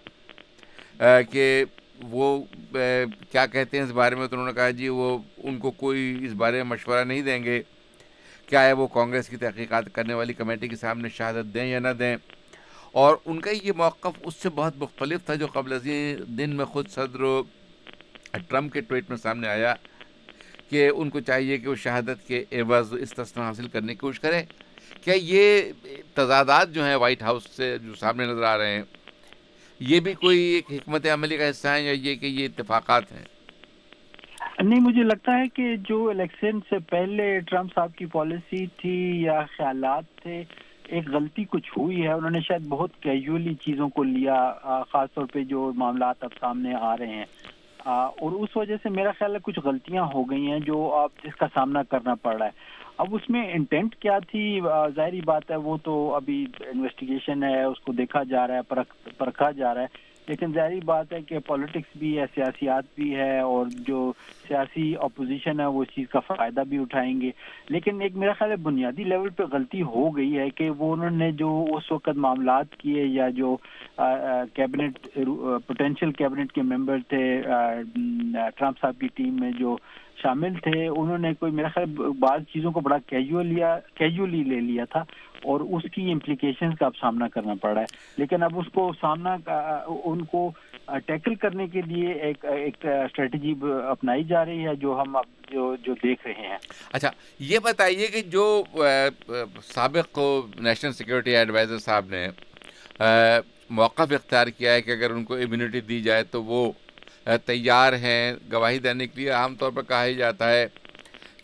कि वो क्या कहते हैं इस बारे में, तो उन्होंने कहा जी वो उनको कोई इस बारे में मशवरा नहीं देंगे, क्या है वो कांग्रेस की तहकीकात करने वाली कमेटी के सामने शहादत दें या ना दें। और उनका ये मौक़िफ़ उससे बहुत मुख्तलिफ था जो क़ब्ल दिन में ख़ुद सदर ट्रम्प के ट्वीट में सामने आया कि उनको चाहिए कि वो शहादत के एवज़ इस्तिस्ना हासिल करने की कोशिश करें। क्या ये तज़ादात जो हैं वाइट हाउस से जो सामने नज़र आ रहे हैं ये भी कोई एक हिकमत अमली का हिस्सा है या ये कि ये इत्तेफाकात हैं? नहीं, मुझे लगता है कि जो इलेक्शन से पहले ट्रम्प साहब की पॉलिसी थी या ख्यालात थे, एक गलती कुछ हुई है, उन्होंने शायद बहुत कैजुअली चीज़ों को लिया, ख़ास तौर पे जो मामलात अब सामने आ रहे हैं, और उस वजह से मेरा ख्याल है कुछ गलतियां हो गई हैं जो अब जिसका सामना करना पड़ रहा है। अब उसमें इंटेंट क्या थी, ज़ाहिरी बात है वो तो अभी इन्वेस्टिगेशन है, उसको देखा जा रहा है, परखा जा रहा है, लेकिन ज़ाहिरी बात है कि पॉलिटिक्स भी है, सियासियात भी है, और जो सियासी अपोजिशन है वो इस चीज़ का फ़ायदा भी उठाएंगे। लेकिन एक मेरा ख्याल है बुनियादी लेवल पे गलती हो गई है कि वो उन्होंने जो उस वक्त मामलात किए या जो कैबिनेट पोटेंशियल कैबिनेट के मेंबर थे ट्रम्प साहब की टीम में जो शामिल थे, उन्होंने कोई मेरा ख्याल बाज़ चीज़ों को बड़ा कैजुअली ले लिया था और उसकी इम्प्लीकेशंस का अब सामना करना पड़ा है। लेकिन अब उसको उनको टैकल करने के लिए एक स्ट्रेटजी अपनाई जा रही है जो हम अब जो देख रहे हैं। अच्छा, ये बताइए कि जो साबिक नेशनल सिक्योरिटी एडवाइज़र साहब ने मौक़िफ़ इख्तियार किया है कि अगर उनको इम्यूनिटी दी जाए तो वो तैयार हैं गवाही देने के लिए। आमतौर पर कहा ही जाता है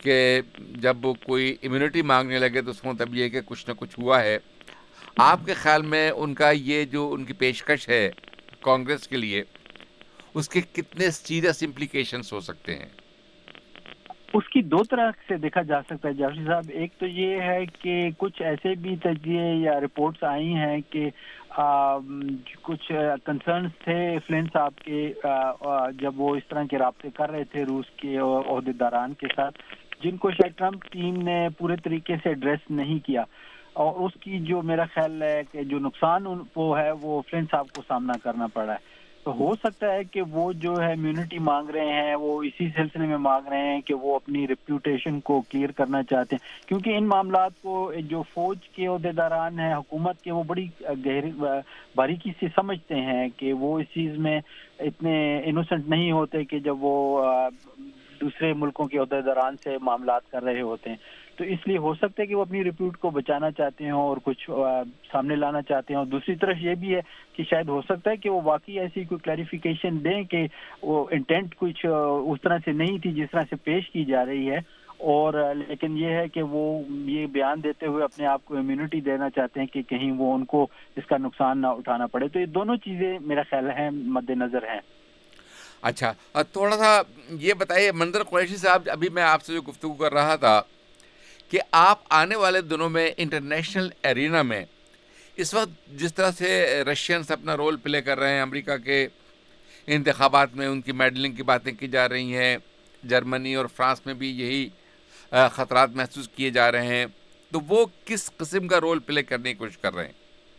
کہ جب کوئی امیونٹی مانگنے لگے تو اس کا مطلب یہ کہ کچھ نہ کچھ ہوا ہے. آپ کے خیال میں ان کا یہ جو ان کی پیشکش ہے کانگریس کے لیے، اس کے کتنے سیریس امپلیکیشنز ہو سکتے ہیں؟ اس کی دو طرح سے دیکھا جا سکتا ہے جعفری صاحب. ایک تو یہ ہے کہ کچھ ایسے بھی تجزیے یا رپورٹس آئی ہیں کہ کچھ کنسرنز تھے فلن صاحب کے جب وہ اس طرح کے رابطے کر رہے تھے روس کے عہدیداران کے ساتھ، جن کو شاید ٹرمپ ٹیم نے پورے طریقے سے ایڈریس نہیں کیا، اور اس کی جو میرا خیال ہے کہ جو نقصان ان کو ہے وہ فلن صاحب کو سامنا کرنا پڑا ہے. تو ہو سکتا ہے کہ وہ جو ہے امیونٹی مانگ رہے ہیں وہ اسی سلسلے میں مانگ رہے ہیں کہ وہ اپنی ریپیوٹیشن کو کلیئر کرنا چاہتے ہیں، کیونکہ ان معاملات کو جو فوج کے عہدیداران ہیں حکومت کے وہ بڑی گہری باریکی سے سمجھتے ہیں کہ وہ اس چیز میں اتنے انوسنٹ نہیں ہوتے کہ جب وہ دوسرے ملکوں کے عہدیداران سے معاملات کر رہے ہوتے ہیں. تو اس لیے ہو سکتا ہے کہ وہ اپنی ریپیوٹ کو بچانا چاہتے ہوں اور کچھ سامنے لانا چاہتے ہیں. اور دوسری طرف یہ بھی ہے کہ شاید ہو سکتا ہے کہ وہ واقعی ایسی کوئی کلیریفیکیشن دیں کہ وہ انٹینٹ کچھ اس طرح سے نہیں تھی جس طرح سے پیش کی جا رہی ہے، اور لیکن یہ ہے کہ وہ یہ بیان دیتے ہوئے اپنے آپ کو امیونٹی دینا چاہتے ہیں کہ کہیں وہ ان کو اس کا نقصان نہ اٹھانا پڑے. تو یہ دونوں چیزیں میرا خیال ہے مد نظر ہیں. اچھا، تھوڑا سا یہ بتائیے منظر قریشی صاحب، ابھی میں آپ سے جو گفتگو کر رہا تھا کہ آپ آنے والے دنوں میں انٹرنیشنل ایرینا میں اس وقت جس طرح سے رشینس اپنا رول پلے کر رہے ہیں، امریکہ کے انتخابات میں ان کی میڈلنگ کی باتیں کی جا رہی ہیں، جرمنی اور فرانس میں بھی یہی خطرات محسوس کیے جا رہے ہیں، تو وہ کس قسم کا رول پلے کرنے کی کوشش کر رہے ہیں؟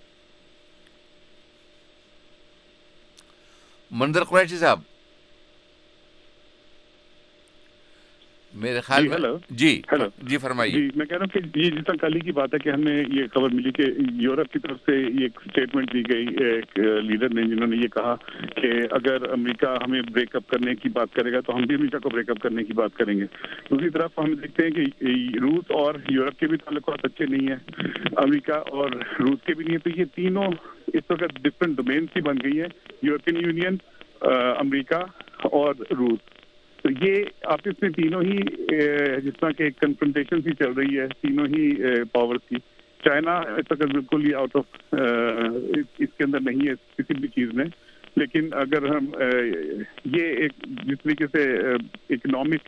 منظر قریشی صاحب میرے خیال میں جی فرمائیے. جی میں کہہ رہا ہوں کہ یہ جتنا کل ہی کی بات ہے کہ ہمیں یہ خبر ملی کہ یورپ کی طرف سے یہ ایک اسٹیٹمنٹ دی گئی ایک لیڈر نے، جنہوں نے یہ کہا کہ اگر امریکہ ہمیں بریک اپ کرنے کی بات کرے گا تو ہم بھی امریکہ کو بریک اپ کرنے کی بات کریں گے. دوسری طرف ہم دیکھتے ہیں کہ روس اور یورپ کے بھی تعلقات اچھے نہیں ہیں، امریکہ اور روس کے بھی نہیں ہیں. تو یہ تینوں اس وقت ڈفرینٹ ڈومینس کی بن گئی ہیں، یورپین یونین، امریکہ اور روس. تو یہ آپس میں تینوں ہی جس طرح کہ کنفرنٹیشن سی چل رہی ہے تینوں ہی پاورز کی. چائنا اس وقت بالکل ہی آؤٹ آف اس کے اندر نہیں ہے کسی بھی چیز میں، لیکن اگر ہم یہ ایک جس طریقے سے اکنامک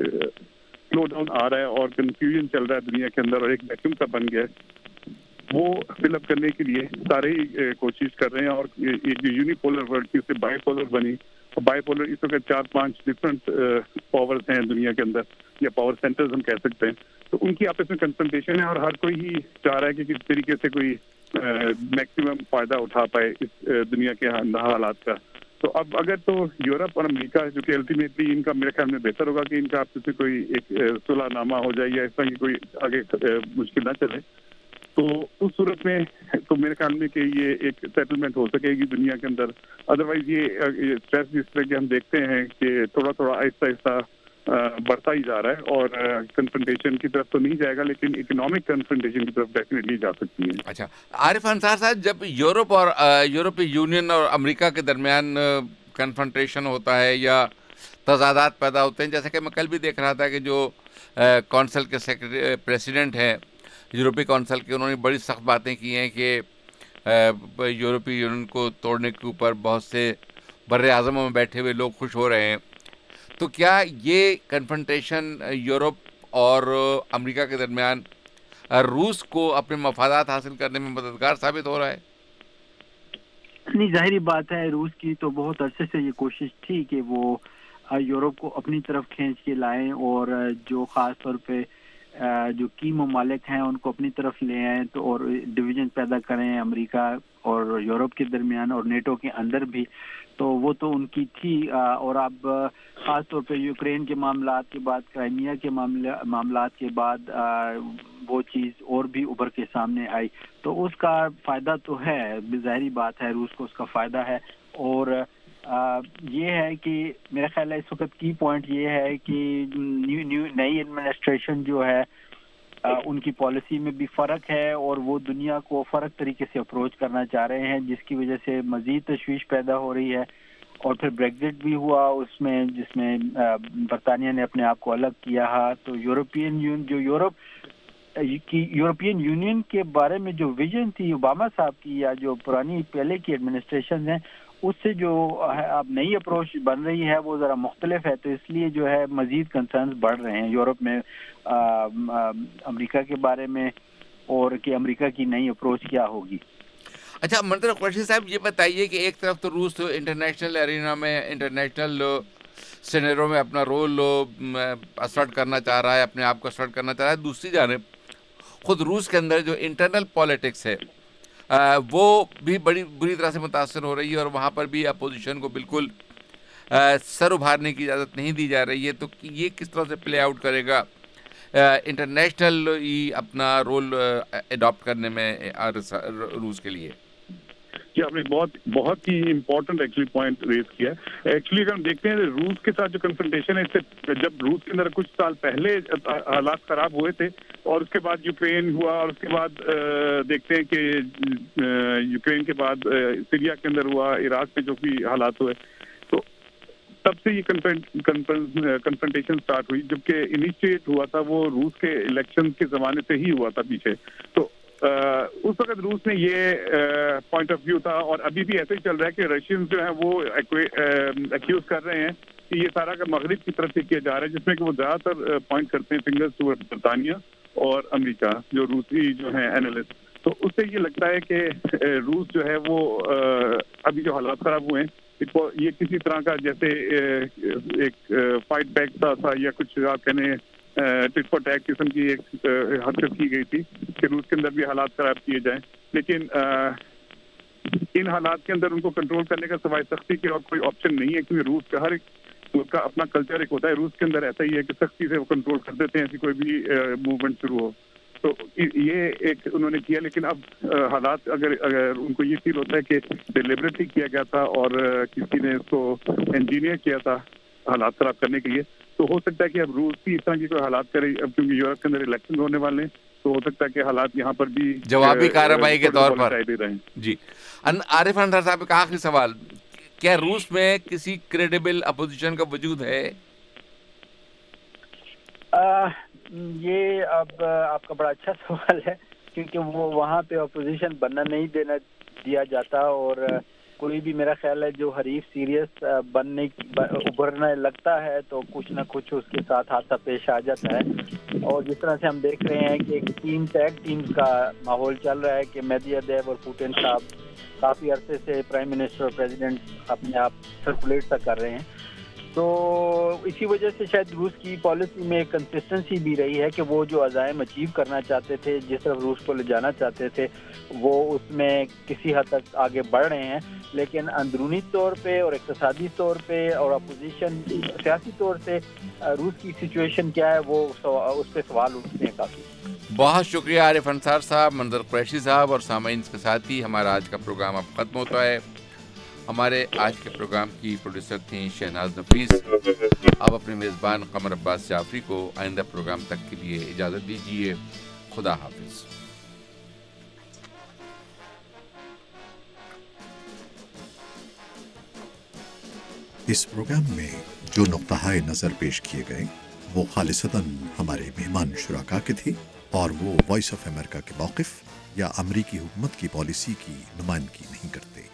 سلو ڈاؤن آ رہا ہے اور کنفیوژن چل رہا ہے دنیا کے اندر اور ایک ویکیوم سا بن گیا ہے، وہ فل اپ کرنے کے لیے سارے ہی کوشش کر رہے ہیں. اور ایک جو یونیپولر ورلڈ کی اس سے بائی پولر بنی، بائی پولر اس وقت 4-5 ڈفرنٹ پاورز ہیں دنیا کے اندر، یا پاور سینٹرز ہم کہہ سکتے ہیں. تو ان کی آپس میں کنفرنٹیشن ہے اور ہر کوئی ہی چاہ رہا ہے کہ کس طریقے سے کوئی میکسیمم فائدہ اٹھا پائے اس دنیا کے حالات کا. تو اب اگر تو یورپ اور امریکہ جو کہ الٹیمیٹلی ان کا میرے خیال میں بہتر ہوگا کہ ان کا آپس میں کوئی ایک صلح نامہ ہو جائے یا اس طرح کی کوئی آگے مشکل نہ چلے، تو اس صورت میں تو میرے خیال میں کہ یہ ایک سیٹلمنٹ ہو سکے گی دنیا کے اندر. ادروائز یہ اسٹریس جس طرح کہ ہم دیکھتے ہیں کہ تھوڑا تھوڑا آہستہ آہستہ بڑھتا ہی جا رہا ہے اور کنفرنٹیشن کی طرف تو نہیں جائے گا لیکن اکنامک کنفرنٹیشن کی طرف ڈیفینیٹلی جا سکتی ہے. اچھا عارف انصار صاحب، جب یورپ اور یورپی یونین اور امریکہ کے درمیان کنفرنٹیشن ہوتا ہے یا تضادات پیدا ہوتے ہیں، جیسے کہ میں کل بھی دیکھ رہا تھا کہ جو کونسل کے سیکرٹری پریسیڈنٹ ہیں یورپی کونسل کے، انہوں نے بڑی سخت باتیں کی ہیں کہ یورپی یونین کو توڑنے کے اوپر بہت سے بر اعظموں میں بیٹھے ہوئے لوگ خوش ہو رہے ہیں. تو کیا یہ کنفرنٹیشن یورپ اور امریکہ کے درمیان روس کو اپنے مفادات حاصل کرنے میں مددگار ثابت ہو رہا ہے؟ نہیں، ظاہری بات ہے روس کی تو بہت عرصے سے یہ کوشش تھی کہ وہ یورپ کو اپنی طرف کھینچ کے لائیں اور جو خاص طور پہ جو کی ممالک ہیں ان کو اپنی طرف لے آئیں تو اور ڈویژن پیدا کریں امریکہ اور یورپ کے درمیان اور نیٹو کے اندر بھی. تو وہ تو ان کی تھی. اور اب خاص طور پہ یوکرین کے معاملات کے بعد، کرائمیا کے معاملات کے بعد وہ چیز اور بھی ابھر کے سامنے آئی. تو اس کا فائدہ تو ہے، ظاہری بات ہے روس کو اس کا فائدہ ہے. اور یہ ہے کہ میرا خیال ہے اس وقت کی پوائنٹ یہ ہے کہ نئی ایڈمنسٹریشن جو ہے ان کی پالیسی میں بھی فرق ہے اور وہ دنیا کو فرق طریقے سے اپروچ کرنا چاہ رہے ہیں، جس کی وجہ سے مزید تشویش پیدا ہو رہی ہے. اور پھر بریگزٹ بھی ہوا اس میں، جس میں برطانیہ نے اپنے آپ کو الگ کیا ہے. تو یورپین یونین کے بارے میں جو ویژن تھی اوباما صاحب کی یا جو پرانی پہلے کی ایڈمنسٹریشن ہیں اس سے جو اب نئی اپروچ بن رہی ہے وہ ذرا مختلف ہے. تو اس لیے جو ہے مزید کنسرنز بڑھ رہے ہیں یورپ میں امریکہ کے بارے میں، اور کہ امریکہ کی نئی اپروچ کیا ہوگی. اچھا منظر قریشی صاحب یہ بتائیے کہ ایک طرف تو روس انٹرنیشنل ارینا میں انٹرنیشنل سینیرو میں اپنا رول اسرٹ کرنا چاہ رہا ہے، اپنے آپ کو اسرٹ کرنا چاہ رہا ہے، دوسری جانب خود روس کے اندر جو انٹرنل پالیٹکس ہے وہ بھی بڑی بری طرح سے متاثر ہو رہی ہے، اور وہاں پر بھی اپوزیشن کو بالکل سر ابھارنے کی اجازت نہیں دی جا رہی ہے. تو یہ کس طرح سے پلے آؤٹ کرے گا انٹرنیشنل اپنا رول اڈاپٹ کرنے میں روس کے لیے؟ جی آپ نے بہت ہی امپورٹنٹ ایکچولی پوائنٹ ریز کیا ہے. ایکچولی اگر ہم دیکھتے ہیں روس کے ساتھ جو کنفرنٹیشن ہے اس سے جب روس کے اندر کچھ سال پہلے حالات خراب ہوئے تھے اور اس کے بعد یوکرین ہوا اور اس کے بعد دیکھتے ہیں کہ یوکرین کے بعد سیریا کے اندر ہوا، عراق میں جو بھی حالات ہوئے، تو تب سے یہ کنفرنٹیشن سٹارٹ ہوئی. جبکہ انیشیٹ ہوا تھا وہ روس کے الیکشن کے زمانے سے ہی ہوا تھا پیچھے. تو اس وقت روس نے یہ پوائنٹ آف ویو تھا، اور ابھی بھی ایسے ہی چل رہا ہے کہ رشینز جو ہیں وہ ایکیوز کر رہے ہیں کہ یہ سارا کا مغرب کی طرف سے کیا جا رہا ہے، جس میں کہ وہ زیادہ تر پوائنٹ کرتے ہیں فنگرز ٹوورڈ برطانیہ اور امریکہ جو روسی جو ہیں اینالسٹ. تو اس سے یہ لگتا ہے کہ روس جو ہے وہ ابھی جو حالات خراب ہوئے ہیں یہ کسی طرح کا جیسے ایک فائٹ بیک تھا یا کچھ آپ کہنے ٹٹ فار ٹیک قسم کی ایک حرکت کی گئی تھی کہ روس کے اندر بھی حالات خراب کیے جائیں. لیکن ان حالات کے اندر ان کو کنٹرول کرنے کا سوائے سختی کے اور کوئی آپشن نہیں ہے، کیونکہ روس کا ہر ایک اس کا اپنا کلچر ایک ہوتا ہے. روس کے اندر ایسا ہی ہے کہ سختی سے وہ کنٹرول کر دیتے ہیں ایسی کوئی بھی موومنٹ شروع ہو. تو یہ ایک انہوں نے کیا، لیکن اب حالات اگر ان کو یہ فیل ہوتا ہے کہ ڈیلیبریٹلی کیا گیا تھا اور کسی نے اس کو انجینئر کیا تھا حالات خراب کرنے کے لیے، تو ہو سکتا ہے کہ اب روس بھی اس طرح کی کوئی حالات کرے. اب کیونکہ یورپ کے اندر الیکشن ہونے والے ہیں تو ہو سکتا ہے کہ حالات یہاں پر بھی جوابی کارروائی کے طور پر. جی عارف انصار صاحب کا آخری سوال، کیا روس میں کسی کریڈیبل اپوزیشن کا وجود ہے؟ یہ اب آپ کا بڑا اچھا سوال ہے، کیونکہ وہ وہاں پہ اپوزیشن بننا نہیں دیا جاتا، اور کوئی بھی میرا خیال ہے جو حریف سیریس ابھرنے لگتا ہے تو کچھ نہ کچھ اس کے ساتھ حادثہ پیش آ جاتا ہے. اور جس طرح سے ہم دیکھ رہے ہیں کہ ایک ٹیگ ٹیمز کا ماحول چل رہا ہے کہ میدویدیو اور پوٹن صاحب کافی عرصے سے پرائم منسٹر اور پریزیڈنٹ اپنے آپ سرکولیٹ تک کر رہے ہیں. تو اسی وجہ سے شاید روس کی پالیسی میں کنسسٹنسی بھی رہی ہے کہ وہ جو عزائم اچیو کرنا چاہتے تھے، جس طرف روس کو لے جانا چاہتے تھے، وہ اس میں کسی حد تک آگے بڑھ رہے ہیں. لیکن اندرونی طور پہ اور اقتصادی طور پہ اور اپوزیشن سیاسی طور سے روس کی سچویشن کیا ہے وہ اس پہ سوال اٹھتے ہیں کافی. بہت شکریہ عارف انصار صاحب، منظر قریشی صاحب اور سامعین کے ساتھ ہی ہمارا آج کا پروگرام اب ختم ہوتا ہے. ہمارے آج کے پروگرام کی پروڈیوسر تھیں شہناز نفیس. اب اپنے میزبان قمر عباس جعفری کو آئندہ پروگرام تک کے لیے اجازت دیجیے. خدا حافظ. اس پروگرام میں جو نقطہ نظر پیش کیے گئے وہ خالصتاً ہمارے مہمان شرکا کے تھے اور وہ وائس آف امریکہ کے موقف یا امریکی حکومت کی پالیسی کی نمائندگی نہیں کرتے.